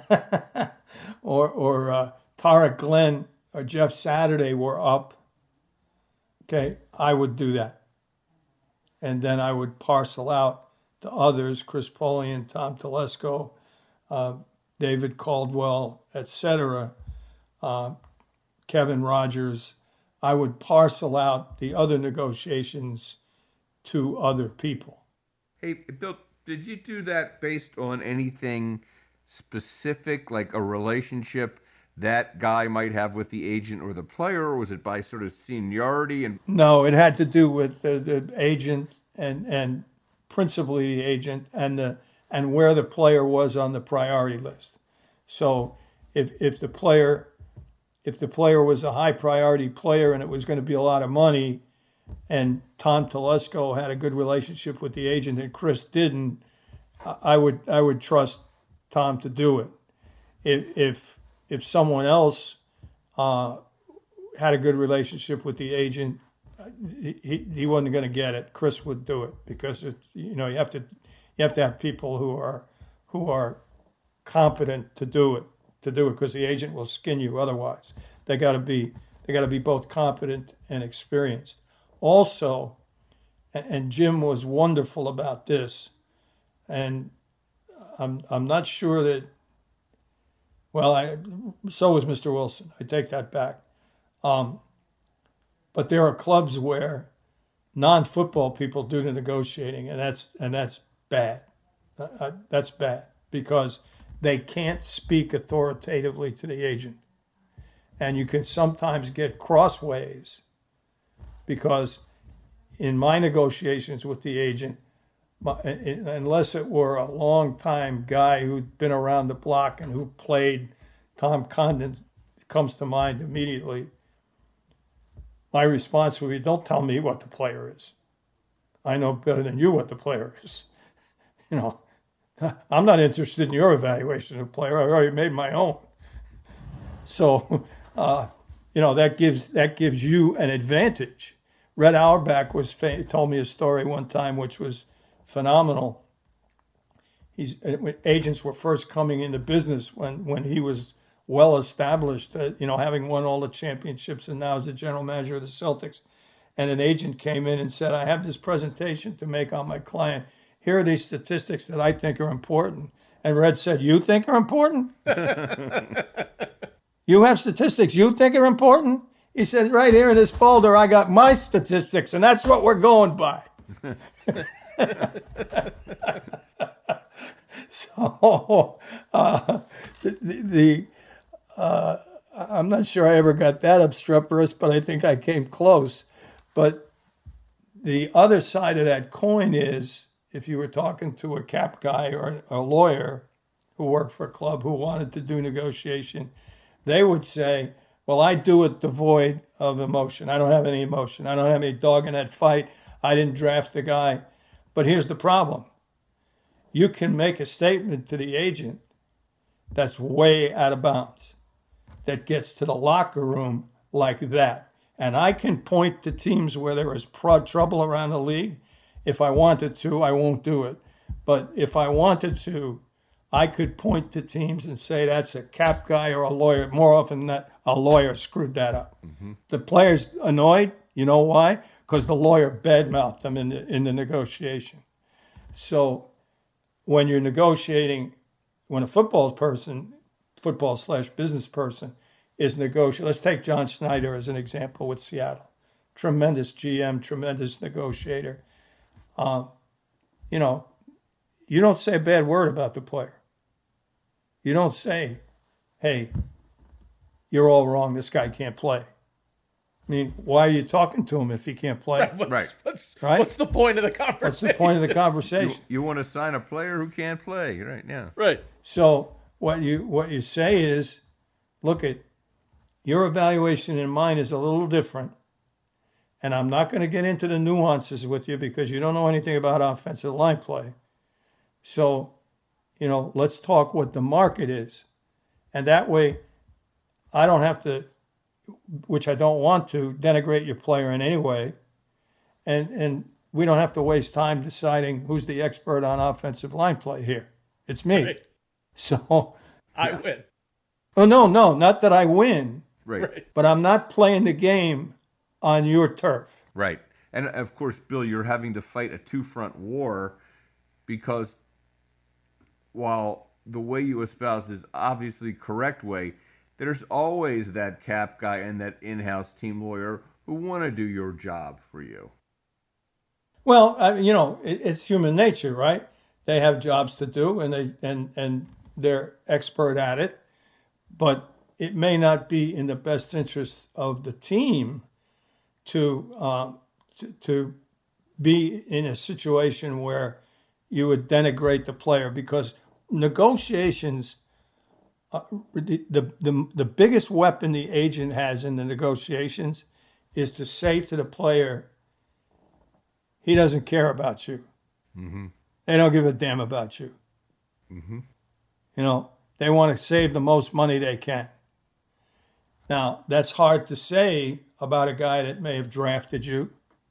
or or uh, Tarek Glenn or Jeff Saturday were up, okay, I would do that. And then I would parcel out to others, Chris Polian, Tom Telesco, uh, David Caldwell, et cetera, uh, Kevin Rogers. I would parcel out the other negotiations to other people. Hey, Bill, did you do that based on anything specific, like a relationship that guy might have with the agent or the player, or was it by sort of seniority? And No, it had to do with the, the agent and and principally the agent and the and where the player was on the priority list. So if if the player if the player was a high priority player and it was going to be a lot of money, and Tom Telesco had a good relationship with the agent and Chris didn't, I would I would trust Tom to do it. If if if someone else uh, had a good relationship with the agent, he, he wasn't going to get it. Chris would do it because it, you know you have to you have to have people who are who are competent to do it to do it because the agent will skin you otherwise. They got to be they got to be both competent and experienced. Also, and Jim was wonderful about this, and I'm I'm not sure that. Well, I, so was Mister Wilson. I take that back. Um, but there are clubs where non-football people do the negotiating, and that's and that's bad. Uh, that's bad because they can't speak authoritatively to the agent, and you can sometimes get crossways because in my negotiations with the agent, unless it were a long-time guy who'd been around the block and who played, Tom Condon comes to mind immediately, my response would be, don't tell me what the player is. I know better than you what the player is. You know, I'm not interested in your evaluation of the player. I've already made my own. So, uh, you know, that gives that gives you an advantage. Red Auerbach was told me a story one time which was phenomenal. He's agents were first coming into business when, when he was well established, uh, you know, having won all the championships and now is the general manager of the Celtics. And an agent came in and said, I have this presentation to make on my client. Here are these statistics that I think are important. And Red said, you think are important? You have statistics you think are important? He said, right here in this folder, I got my statistics, and that's what we're going by. So uh, the, the uh, I'm not sure I ever got that obstreperous, but I think I came close. But the other side of that coin is, if you were talking to a cap guy or a lawyer who worked for a club who wanted to do negotiation, they would say, well, I do it devoid of emotion. I don't have any emotion. I don't have any dog in that fight. I didn't draft the guy. But here's the problem. You can make a statement to the agent that's way out of bounds, that gets to the locker room like that. And I can point to teams where there is pro- trouble around the league. If I wanted to, I won't do it. But if I wanted to, I could point to teams and say that's a cap guy or a lawyer. More often than not, a lawyer screwed that up. Mm-hmm. The player's annoyed. You know why? Because the lawyer badmouthed them in the, in the negotiation. So when you're negotiating, when a football person, football slash business person is negotiating, let's take John Snyder as an example with Seattle. Tremendous G M, tremendous negotiator. Um, you know, you don't say a bad word about the player. You don't say, hey, you're all wrong, this guy can't play. I mean, why are you talking to him if he can't play? Right. What's, Right. What's, Right? what's the point of the conversation? What's the point of the You, conversation? you want to sign a player who can't play, right? Yeah. Right. So what you what you say is, look at your evaluation and mine is a little different, and I'm not going to get into the nuances with you because you don't know anything about offensive line play. So, you know, let's talk what the market is, and that way, I don't have to, which I don't want to, denigrate your player in any way, and and we don't have to waste time deciding who's the expert on offensive line play here. It's me. Right. So, I win. oh no, no, not that I win, Right. Right. but I'm not playing the game on your turf. Right. And of course, Bill, you're having to fight a two-front war because while the way you espouse is obviously correct way, there's always that cap guy and that in-house team lawyer who want to do your job for you. Well, I, you know, it, it's human nature, right? They have jobs to do, and they and and they're expert at it, but it may not be in the best interest of the team to um, to, to be in a situation where you would denigrate the player because negotiations. Uh, the, the the biggest weapon the agent has in the negotiations is to say to the player, he doesn't care about you. Mm-hmm. They don't give a damn about you. Mm-hmm. You know, they want to save the most money they can. Now, that's hard to say about a guy that may have drafted you.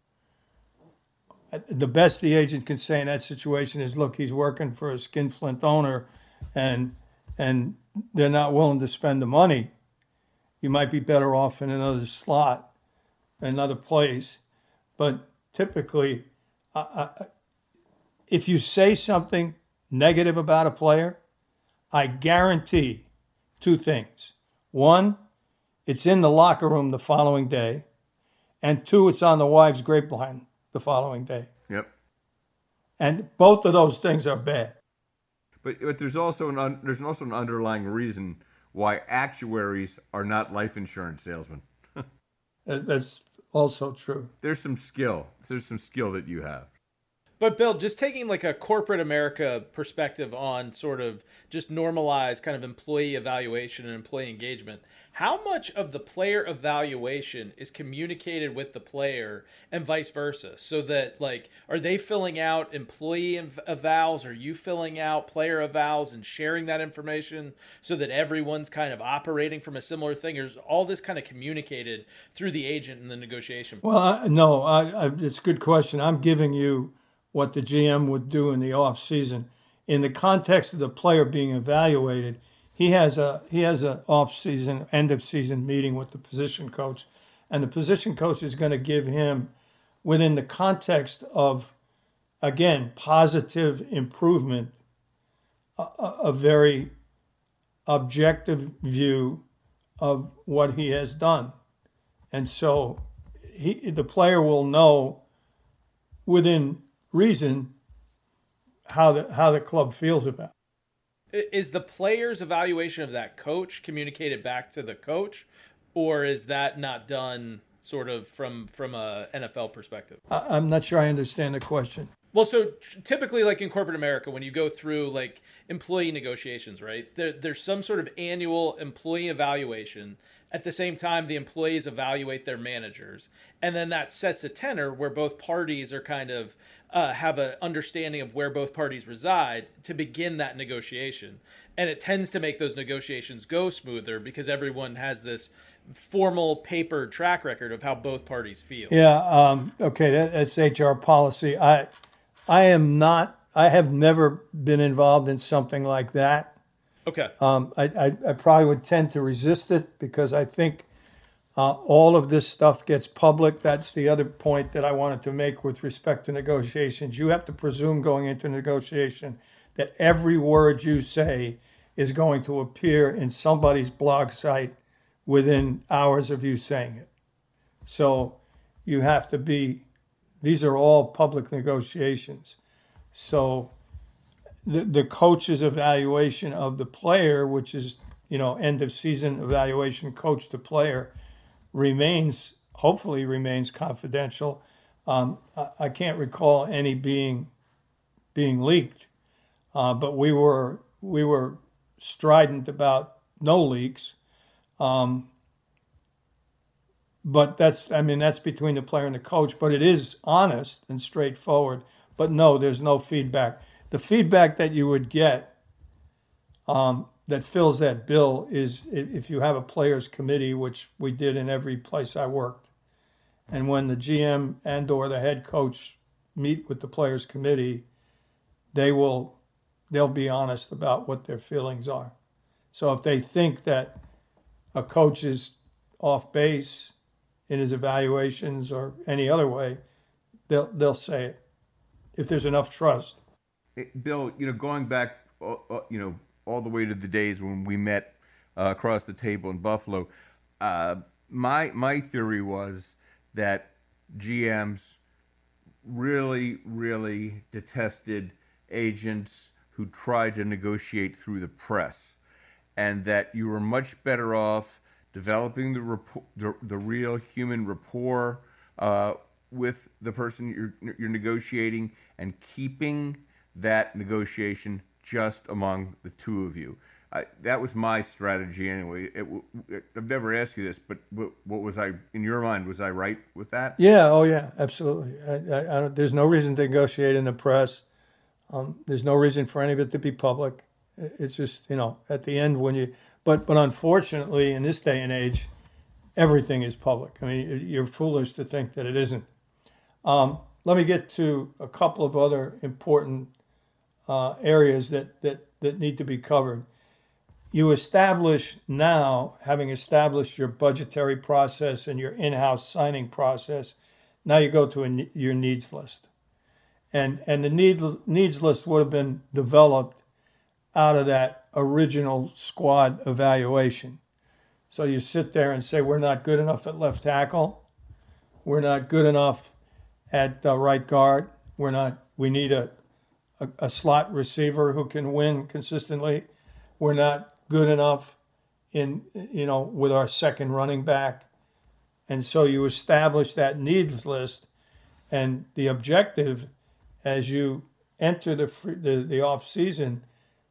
The best the agent can say in that situation is, look, he's working for a skinflint owner and and they're not willing to spend the money. You might be better off in another slot, another place. But typically, I, I, if you say something negative about a player, I guarantee two things. One, it's in the locker room the following day. And two, it's on the wives' grapevine the following day. Yep. And both of those things are bad. But but there's also an un, there's also an underlying reason why actuaries are not life insurance salesmen. That's also true. There's some skill. There's some skill that you have. But Bill, just taking like a corporate America perspective on sort of just normalized kind of employee evaluation and employee engagement, how much of the player evaluation is communicated with the player and vice versa? So that like, are they filling out employee ev- evals? Are you filling out player evals and sharing that information so that everyone's kind of operating from a similar thing? Or is all this kind of communicated through the agent in the negotiation? Well, I, no, I, I, it's a good question. I'm giving you what the G M would do in the off season. In the context of the player being evaluated, he has a he has an off season, end of season meeting with the position coach, and the position coach is going to give him, within the context of, again, positive improvement, a, a very objective view of what he has done, and so he the player will know within reason how the how the club feels about it. Is the player's evaluation of that coach communicated back to the coach, or is that not done sort of from from a N F L perspective? I, I'm not sure I understand the question. Well, so typically, like in corporate America, when you go through like employee negotiations, right, there, there's some sort of annual employee evaluation. At the same time, the employees evaluate their managers. And then that sets a tenor where both parties are kind of uh, have an understanding of where both parties reside to begin that negotiation. And it tends to make those negotiations go smoother because everyone has this formal paper track record of how both parties feel. Yeah. Um, okay. That, that's H R policy. I, I am not. I have never been involved in something like that. Okay. Um, I, I, I probably would tend to resist it because I think uh, all of this stuff gets public. That's the other point that I wanted to make with respect to negotiations. You have to presume going into negotiation that every word you say is going to appear in somebody's blog site within hours of you saying it. So you have to be, these are all public negotiations. So the, the coach's evaluation of the player, which is, you know, end of season evaluation, coach to player, remains hopefully remains confidential. Um, I, I can't recall any being being leaked, uh, but we were we were strident about no leaks. Um, but that's I mean that's between the player and the coach. But it is honest and straightforward. But no, there's no feedback. The feedback that you would get um, that fills that bill is if you have a players committee, which we did in every place I worked. And when the G M and or the head coach meet with the players committee, they will, they'll be honest about what their feelings are. So if they think that a coach is off base in his evaluations or any other way, they'll they'll say it if there's enough trust. Hey, Bill, you know, going back, uh, uh, you know, all the way to the days when we met uh, across the table in Buffalo, uh, my my theory was that G Ms really, really detested agents who tried to negotiate through the press, and that you were much better off developing the rapport, the, the real human rapport uh, with the person you're you're negotiating, and keeping that negotiation just among the two of you. I, that was my strategy anyway. It, it, I've never asked you this, but what, what was I, in your mind, was I right with that? Yeah, oh yeah, absolutely. I, I, I don't, there's no reason to negotiate in the press. Um, there's no reason for any of it to be public. It's just, you know, at the end when you, but but unfortunately in this day and age, everything is public. I mean, you're foolish to think that it isn't. Um, let me get to a couple of other important uh, areas that, that, that need to be covered. You establish now, having established your budgetary process and your in-house signing process, now you go to a, your needs list. And and the need, needs list would have been developed out of that original squad evaluation. So you sit there and say, we're not good enough at left tackle. We're not good enough at uh, right guard. We're not, we need a, a, a slot receiver who can win consistently. We're not good enough in, you know, with our second running back. And so you establish that needs list, and the objective as you enter the the, the off season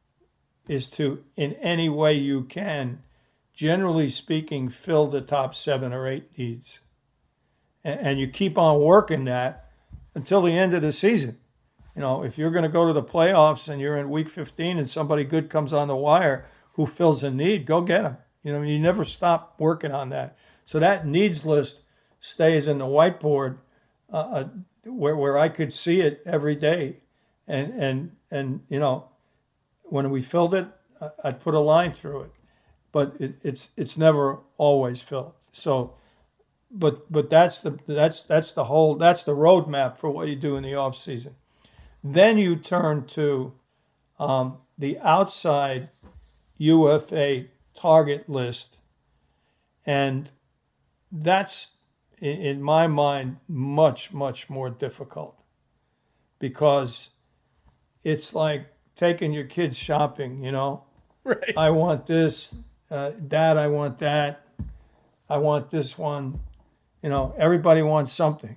is to, in any way you can, generally speaking, fill the top seven or eight needs. And, and you keep on working that until the end of the season. You know, if you're going to go to the playoffs and you're in week fifteen and somebody good comes on the wire who fills a need, go get them. You know, you never stop working on that. So that needs list stays in the whiteboard uh, where where I could see it every day. And, and, and you know, when we filled it, I'd put a line through it. But it, it's it's never always filled. So, but but that's the that's that's the whole that's the roadmap for what you do in the off season. Then you turn to um, the outside U F A target list, and that's, in my mind, much, much more difficult, because it's like taking your kids shopping, you know? Right. I want this, uh, Dad, I want that, I want this one. You know, everybody wants something.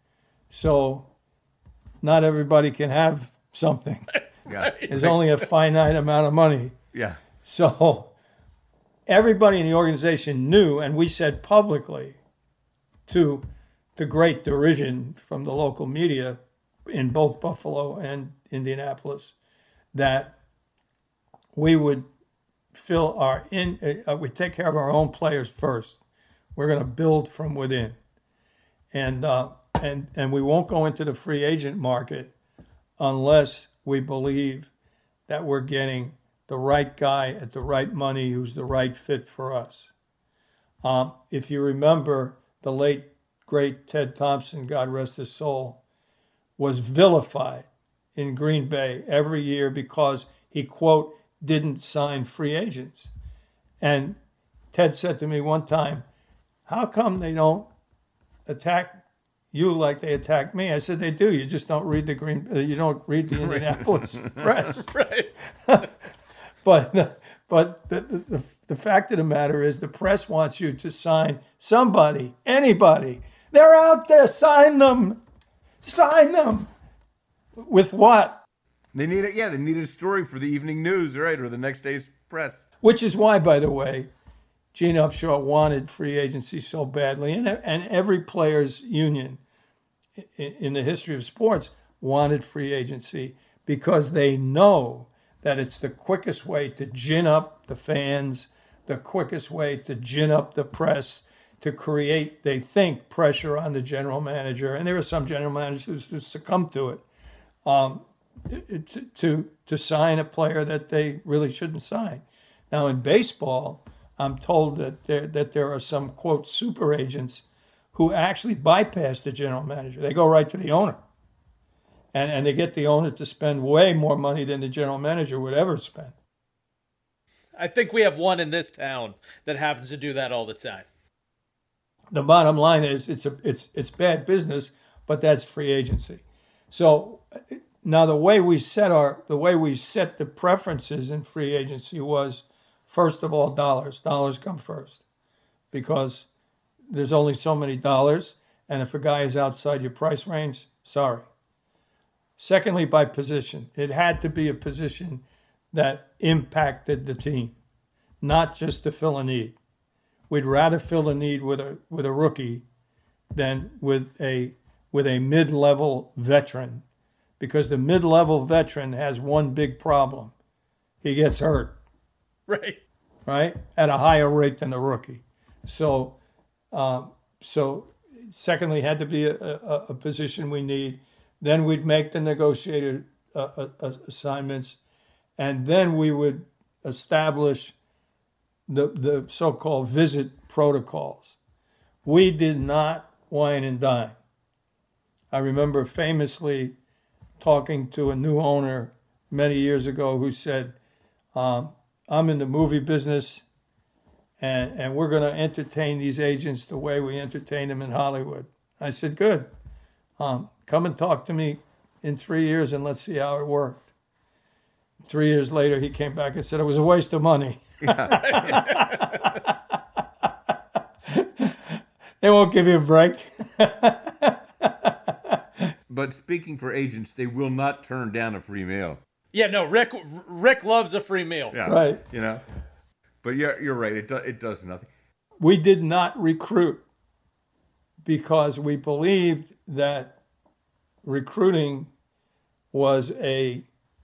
So not everybody can have something. Yeah. There's only a finite amount of money. Yeah. So everybody in the organization knew, and we said publicly, to to great derision from the local media in both Buffalo and Indianapolis, that we would fill our in uh, we take care of our own players first. We're going to build from within, and uh, and and we won't go into the free agent market unless we believe that we're getting the right guy at the right money who's the right fit for us. Um, if you remember, the late, great Ted Thompson, God rest his soul, was vilified in Green Bay every year because he, quote, didn't sign free agents. And Ted said to me one time, how come they don't attack you like they attack me? I said, they do. You just don't read the Green, uh, you don't read the Indianapolis press. Right. But But the, the, the fact of the matter is the press wants you to sign somebody, anybody. They're out there. Sign them. Sign them. With what? They need it. Yeah, they need a story for the evening news, right, or the next day's press. Which is why, by the way, Gene Upshaw wanted free agency so badly, and, and every players' union in, in the history of sports wanted free agency because they know that it's the quickest way to gin up the fans, the quickest way to gin up the press, to create, they think, pressure on the general manager. And there are some general managers who succumb to it, um, to, to, to sign a player that they really shouldn't sign. Now, in baseball, I'm told that there, that there are some, quote, super agents who actually bypass the general manager. They go right to the owner. And, and they get the owner to spend way more money than the general manager would ever spend. I think we have one in this town that happens to do that all the time. The bottom line is it's a it's it's bad business, but that's free agency. So now the way we set our the way we set the preferences in free agency was, first of all, dollars. Dollars come first, because there's only so many dollars, and if a guy is outside your price range, sorry. Secondly, by position. It had to be a position that impacted the team, not just to fill a need. We'd rather fill a need with a with a rookie than with a with a mid-level veteran, because the mid-level veteran has one big problem. He gets hurt. Right. Right? At a higher rate than the rookie. So, um, so secondly, had to be a, a, a position we need. Then we'd make the negotiated uh, uh, assignments, and then we would establish the the so-called visit protocols. We did not wine and dine. I remember famously talking to a new owner many years ago who said, um, I'm in the movie business, and, and we're going to entertain these agents the way we entertain them in Hollywood. I said, good. Um, come and talk to me in three years and let's see how it worked. Three years later, he came back and said it was a waste of money. They won't give you a break. But speaking for agents, they will not turn down a free meal. Yeah, no, Rick Rick loves a free meal. Yeah, right. You know, but you're you're right. It do, it does nothing. We did not recruit because we believed that recruiting was a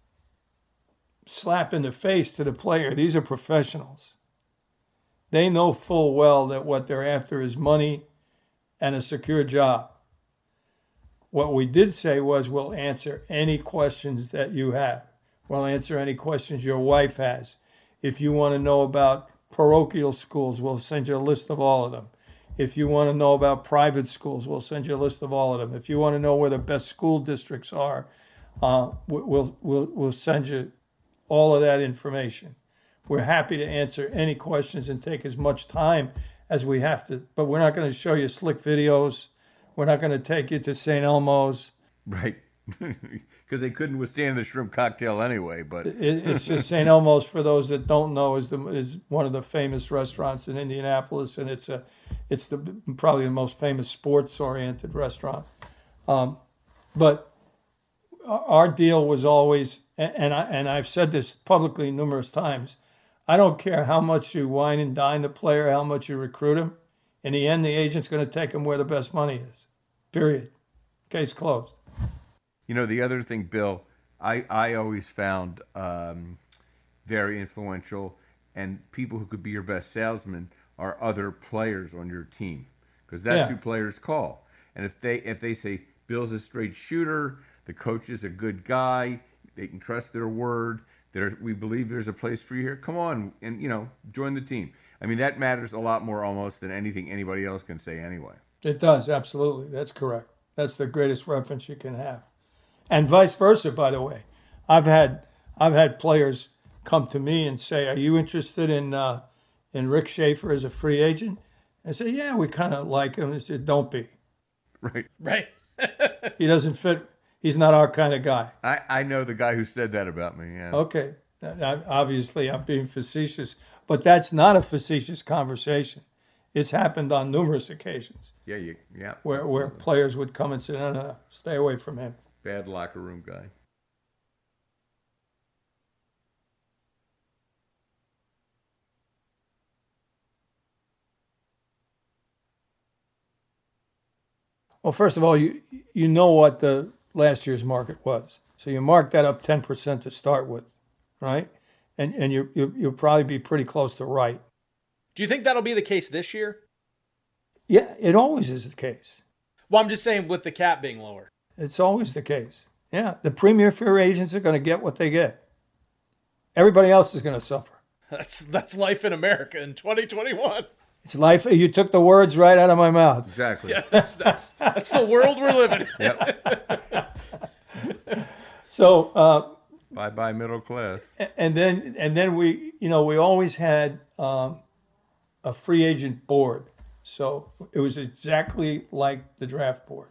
slap in the face to the player. These are professionals. They know full well that what they're after is money and a secure job. What we did say was, we'll answer any questions that you have. We'll answer any questions your wife has. If you want to know about parochial schools, we'll send you a list of all of them. If you want to know about private schools, we'll send you a list of all of them. If you want to know where the best school districts are, uh, we'll, we'll, we'll send you all of that information. We're happy to answer any questions and take as much time as we have to, but we're not going to show you slick videos. We're not going to take you to Saint Elmo's. Right. Because they couldn't withstand the shrimp cocktail anyway. But it, it's just Saint Elmo's, for those that don't know, is the is one of the famous restaurants in Indianapolis, and it's a it's the probably the most famous sports-oriented restaurant. Um, but our deal was always, and I and I've said this publicly numerous times, I don't care how much you wine and dine the player, how much you recruit him. In the end, the agent's going to take him where the best money is. Period. Case closed. You know, the other thing, Bill, I, I always found um, very influential, and people who could be your best salesman are other players on your team, because that's Yeah. who players call. And if they if they say Bill's a straight shooter, the coach is a good guy, they can trust their word, there we believe there's a place for you here, come on and, you know, join the team. I mean, that matters a lot more almost than anything anybody else can say anyway. It does, absolutely. That's correct. That's the greatest reference you can have. And vice versa, by the way. I've had I've had players come to me and say, are you interested in uh, in Rick Schaefer as a free agent? I say, yeah, we kind of like him. I said, don't be. Right. Right. He doesn't fit. He's not our kind of guy. I, I know the guy who said that about me. Yeah. Okay. Obviously, I'm being facetious, but that's not a facetious conversation. It's happened on numerous occasions. Yeah, you, yeah. Where, where players would come and say, no, no, no, stay away from him. Bad locker room guy. Well, first of all, you you know what the last year's market was. So you mark that up ten percent to start with, right? And and you, you, you'll probably be pretty close to right. Do you think that'll be the case this year? Yeah, it always is the case. Well, I'm just saying with the cap being lower. It's always the case. Yeah, the premier free agents are going to get what they get. Everybody else is going to suffer. That's that's life in America in twenty twenty-one. It's life. You took the words right out of my mouth. Exactly. Yeah, that's, that's, that's the world we're living in. Yep. So, uh, bye-bye middle class. and then and then we, you know, we always had um, a free agent board. So it was exactly like the draft board.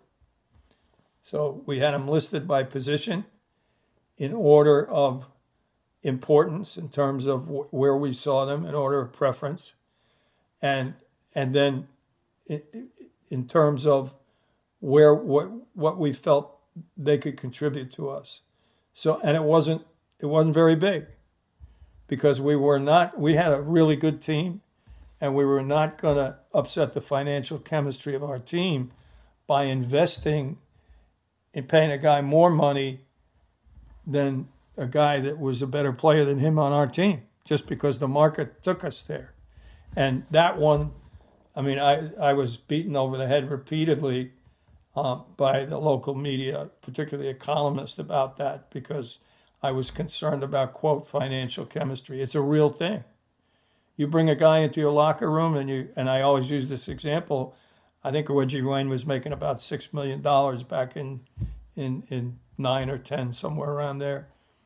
So we had them listed by position in order of importance in terms of wh- where we saw them, in order of preference. And and then in, in terms of where what what we felt they could contribute to us. So and it wasn't it wasn't very big, because we were not we had a really good team, and we were not going to upset the financial chemistry of our team by investing in paying a guy more money than a guy that was a better player than him on our team, just because the market took us there. And that one, I mean, I, I was beaten over the head repeatedly um, by the local media, particularly a columnist, about that, because I was concerned about, quote, financial chemistry. It's a real thing. You bring a guy into your locker room, and you and I always use this example. I think Reggie Wayne was making about six million dollars back in, in, in nine or ten, somewhere around there.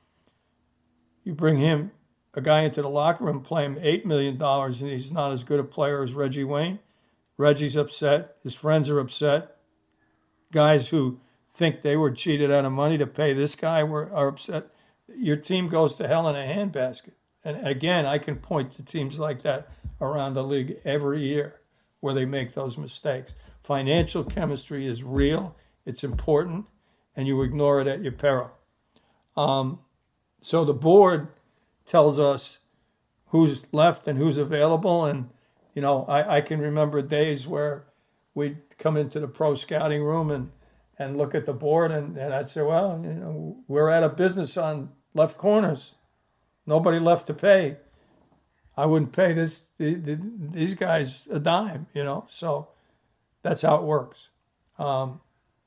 You bring him, a guy into the locker room, play him eight million dollars, and he's not as good a player as Reggie Wayne. Reggie's upset. His friends are upset. Guys who think they were cheated out of money to pay this guy were are upset. Your team goes to hell in a handbasket. And again, I can point to teams like that around the league every year where they make those mistakes. Financial chemistry is real. It's important, and you ignore it at your peril. Um, so the board tells us who's left and who's available. And, you know, I, I can remember days where we'd come into the pro scouting room and, and look at the board, and, and I'd say, well, you know, we're out of business on left corners. Nobody left to pay. I wouldn't pay this these guys a dime, you know. So that's how it works. Um,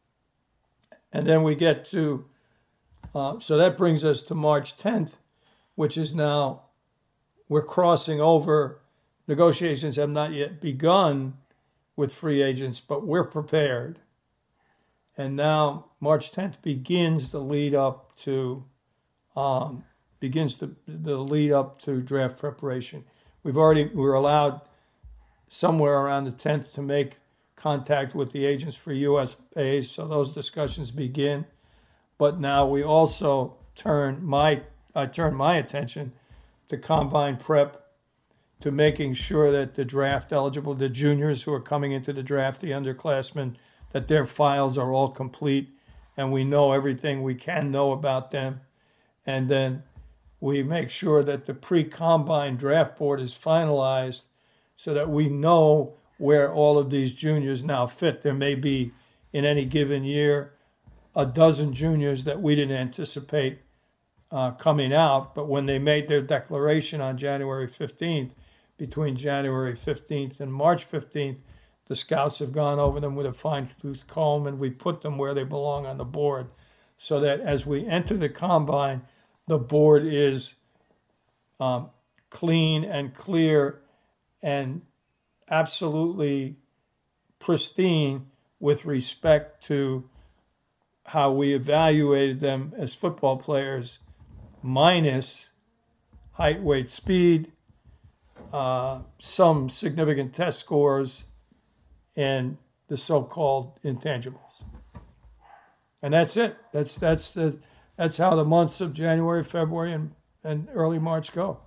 and then we get to, uh, so that brings us to March tenth, which is now, we're crossing over. Negotiations have not yet begun with free agents, but we're prepared. And now March tenth begins the lead up to, um, begins the, the lead up to draft preparation. We've already, we were allowed somewhere around the tenth to make contact with the agents for U S As, so those discussions begin. But now we also turn my, I turn my attention to combine prep, to making sure that the draft eligible, the juniors who are coming into the draft, the underclassmen, that their files are all complete and we know everything we can know about them. And then we make sure that the pre-combine draft board is finalized so that we know where all of these juniors now fit. There may be, in any given year, a dozen juniors that we didn't anticipate uh, coming out, but when they made their declaration on January fifteenth, between January fifteenth and March fifteenth, the scouts have gone over them with a fine-tooth comb, and we put them where they belong on the board, so that as we enter the combine, the board is um, clean and clear and absolutely pristine with respect to how we evaluated them as football players, minus height, weight, speed, uh, some significant test scores, and the so-called intangibles. And that's it. That's that's the that's how the months of January, February, and, and early March go.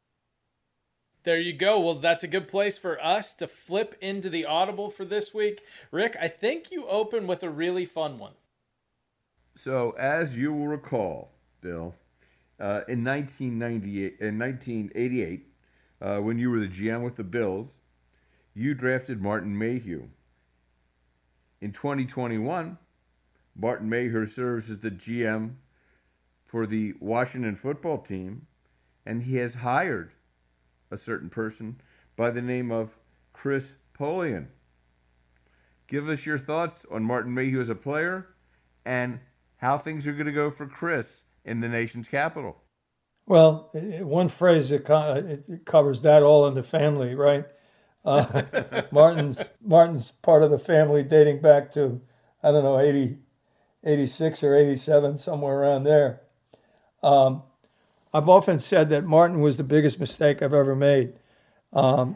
There you go. Well, that's a good place for us to flip into the Audible for this week. Rick, I think you open with a really fun one. So, as you will recall, Bill, uh, in nineteen ninety-eight, in nineteen eighty-eight, uh, when you were the G M with the Bills, you drafted Martin Mayhew. In twenty twenty-one, Martin Mayhew serves as the G M for the Washington football team, and he has hired a certain person by the name of Chris Polian. Give us your thoughts on Martin Mayhew as a player and how things are going to go for Chris in the nation's capital. Well, one phrase that co- it covers that all in the family, right? Uh, Martin's Martin's part of the family dating back to, I don't know, eighty, eighty-six or eighty-seven, somewhere around there. Um, I've often said that Martin was the biggest mistake I've ever made. Um,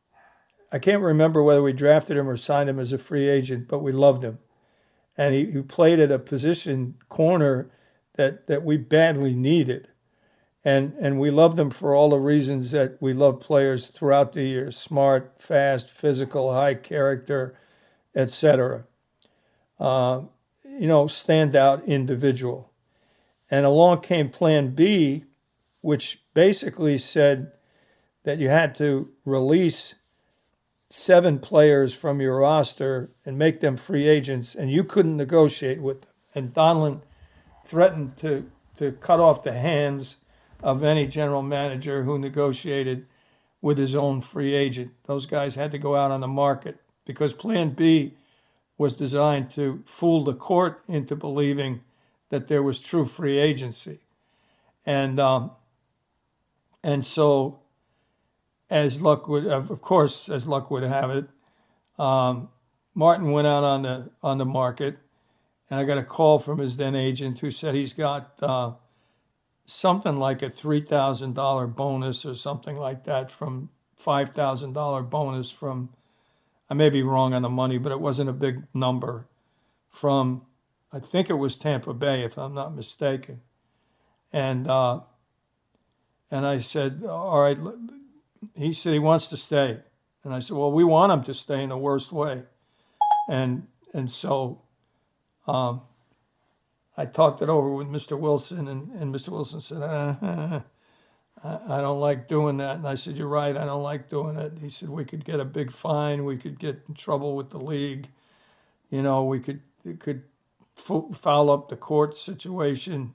I can't remember whether we drafted him or signed him as a free agent, but we loved him. And he, he played at a position corner that, that we badly needed. And and we loved him for all the reasons that we love players throughout the year: smart, fast, physical, high character, et cetera. Uh, you know, standout individual. And along came Plan B, which basically said that you had to release seven players from your roster and make them free agents, and you couldn't negotiate with them. And Donlin threatened to, to cut off the hands of any general manager who negotiated with his own free agent. Those guys had to go out on the market because Plan B was designed to fool the court into believing that there was true free agency. And um, and so, as luck would, of course, as luck would have it, um, Martin went out on the on the market, and I got a call from his then agent who said he's got uh, something like a three thousand dollars bonus or something like that from five thousand dollars bonus from, I may be wrong on the money, but it wasn't a big number, from, I think it was Tampa Bay, if I'm not mistaken. And uh, and I said, all right, he said he wants to stay. And I said, well, we want him to stay in the worst way. And and so um, I talked it over with Mister Wilson, and, and Mister Wilson said, uh, I, I don't like doing that. And I said, you're right, I don't like doing it. He said, we could get a big fine, we could get in trouble with the league. You know, we could, it could foul up the court situation.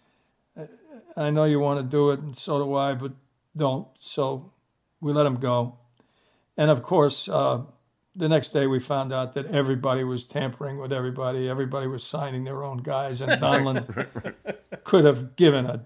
I know you want to do it, and so do I, but don't. So we let him go. And of course, uh, the next day we found out that everybody was tampering with everybody. Everybody was signing their own guys, and Donlin could have given a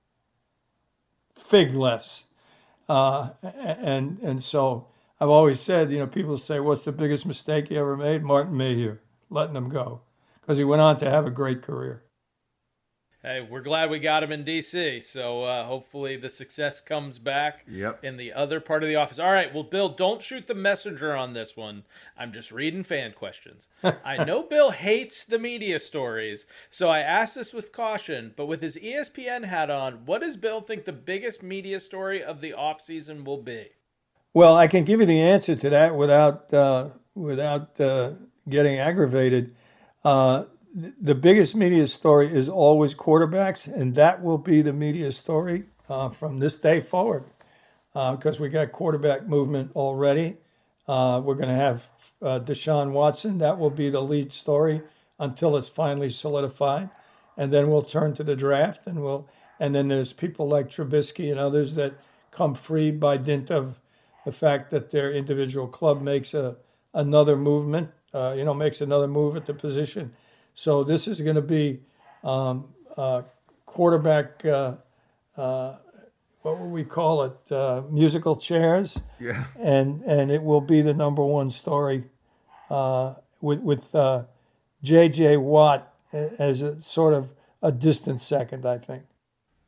fig less. Uh, and and so I've always said, you know, people say, what's the biggest mistake you ever made? Martin Mayhew, letting him go, because he went on to have a great career. Hey, we're glad we got him in D C, so uh, hopefully the success comes back Yep. in the other part of the office. All right, well, Bill, don't shoot the messenger on this one. I'm just reading fan questions. I know Bill hates the media stories, so I ask this with caution, but with his E S P N hat on, what does Bill think the biggest media story of the offseason will be? Well, I can give you the answer to that without, uh, without uh, getting aggravated. Uh, The biggest media story is always quarterbacks, and that will be the media story uh, from this day forward, because uh, we got quarterback movement already. Uh, we're going to have uh, Deshaun Watson. That will be the lead story until it's finally solidified, and then we'll turn to the draft, and we'll and then there's people like Trubisky and others that come free by dint of the fact that their individual club makes a another movement, uh, you know, makes another move at the position. So this is going to be um, uh, quarterback, uh, uh, what would we call it, uh, musical chairs. Yeah. And and it will be the number one story uh, with, with uh, J J. Watt as a sort of a distant second, I think.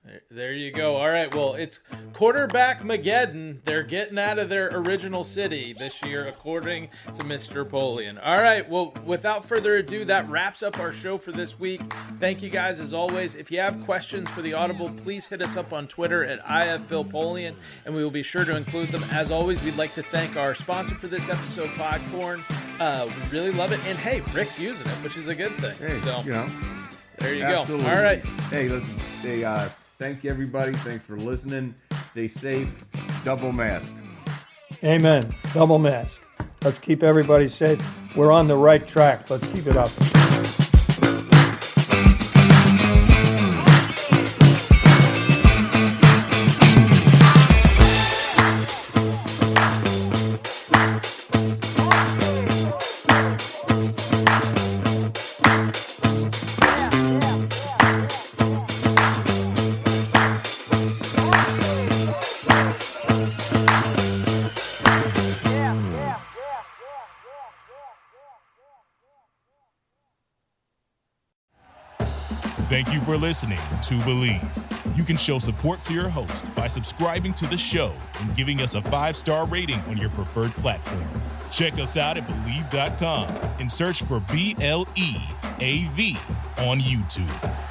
There you go. All right. Well, it's quarterback Mageddon. They're getting out of their original city this year, according to Mister Polian. All right. Well, without further ado, that wraps up our show for this week. Thank you guys as always. If you have questions for the Audible, please hit us up on Twitter at I have Bill Polian, and we will be sure to include them. As always, we'd like to thank our sponsor for this episode, Podcorn. Uh, we really love it. And hey, Rick's using it, which is a good thing. Hey, so, you know. There you Absolutely. go. All right. Hey, listen. Hey, uh, thank you, everybody. Thanks for listening. Stay safe. Double mask. Amen. Double mask. Let's keep everybody safe. We're on the right track. Let's keep it up. Thank you for listening to Believe. You can show support to your host by subscribing to the show and giving us a five-star rating on your preferred platform. Check us out at Believe dot com and search for B L E A V on YouTube.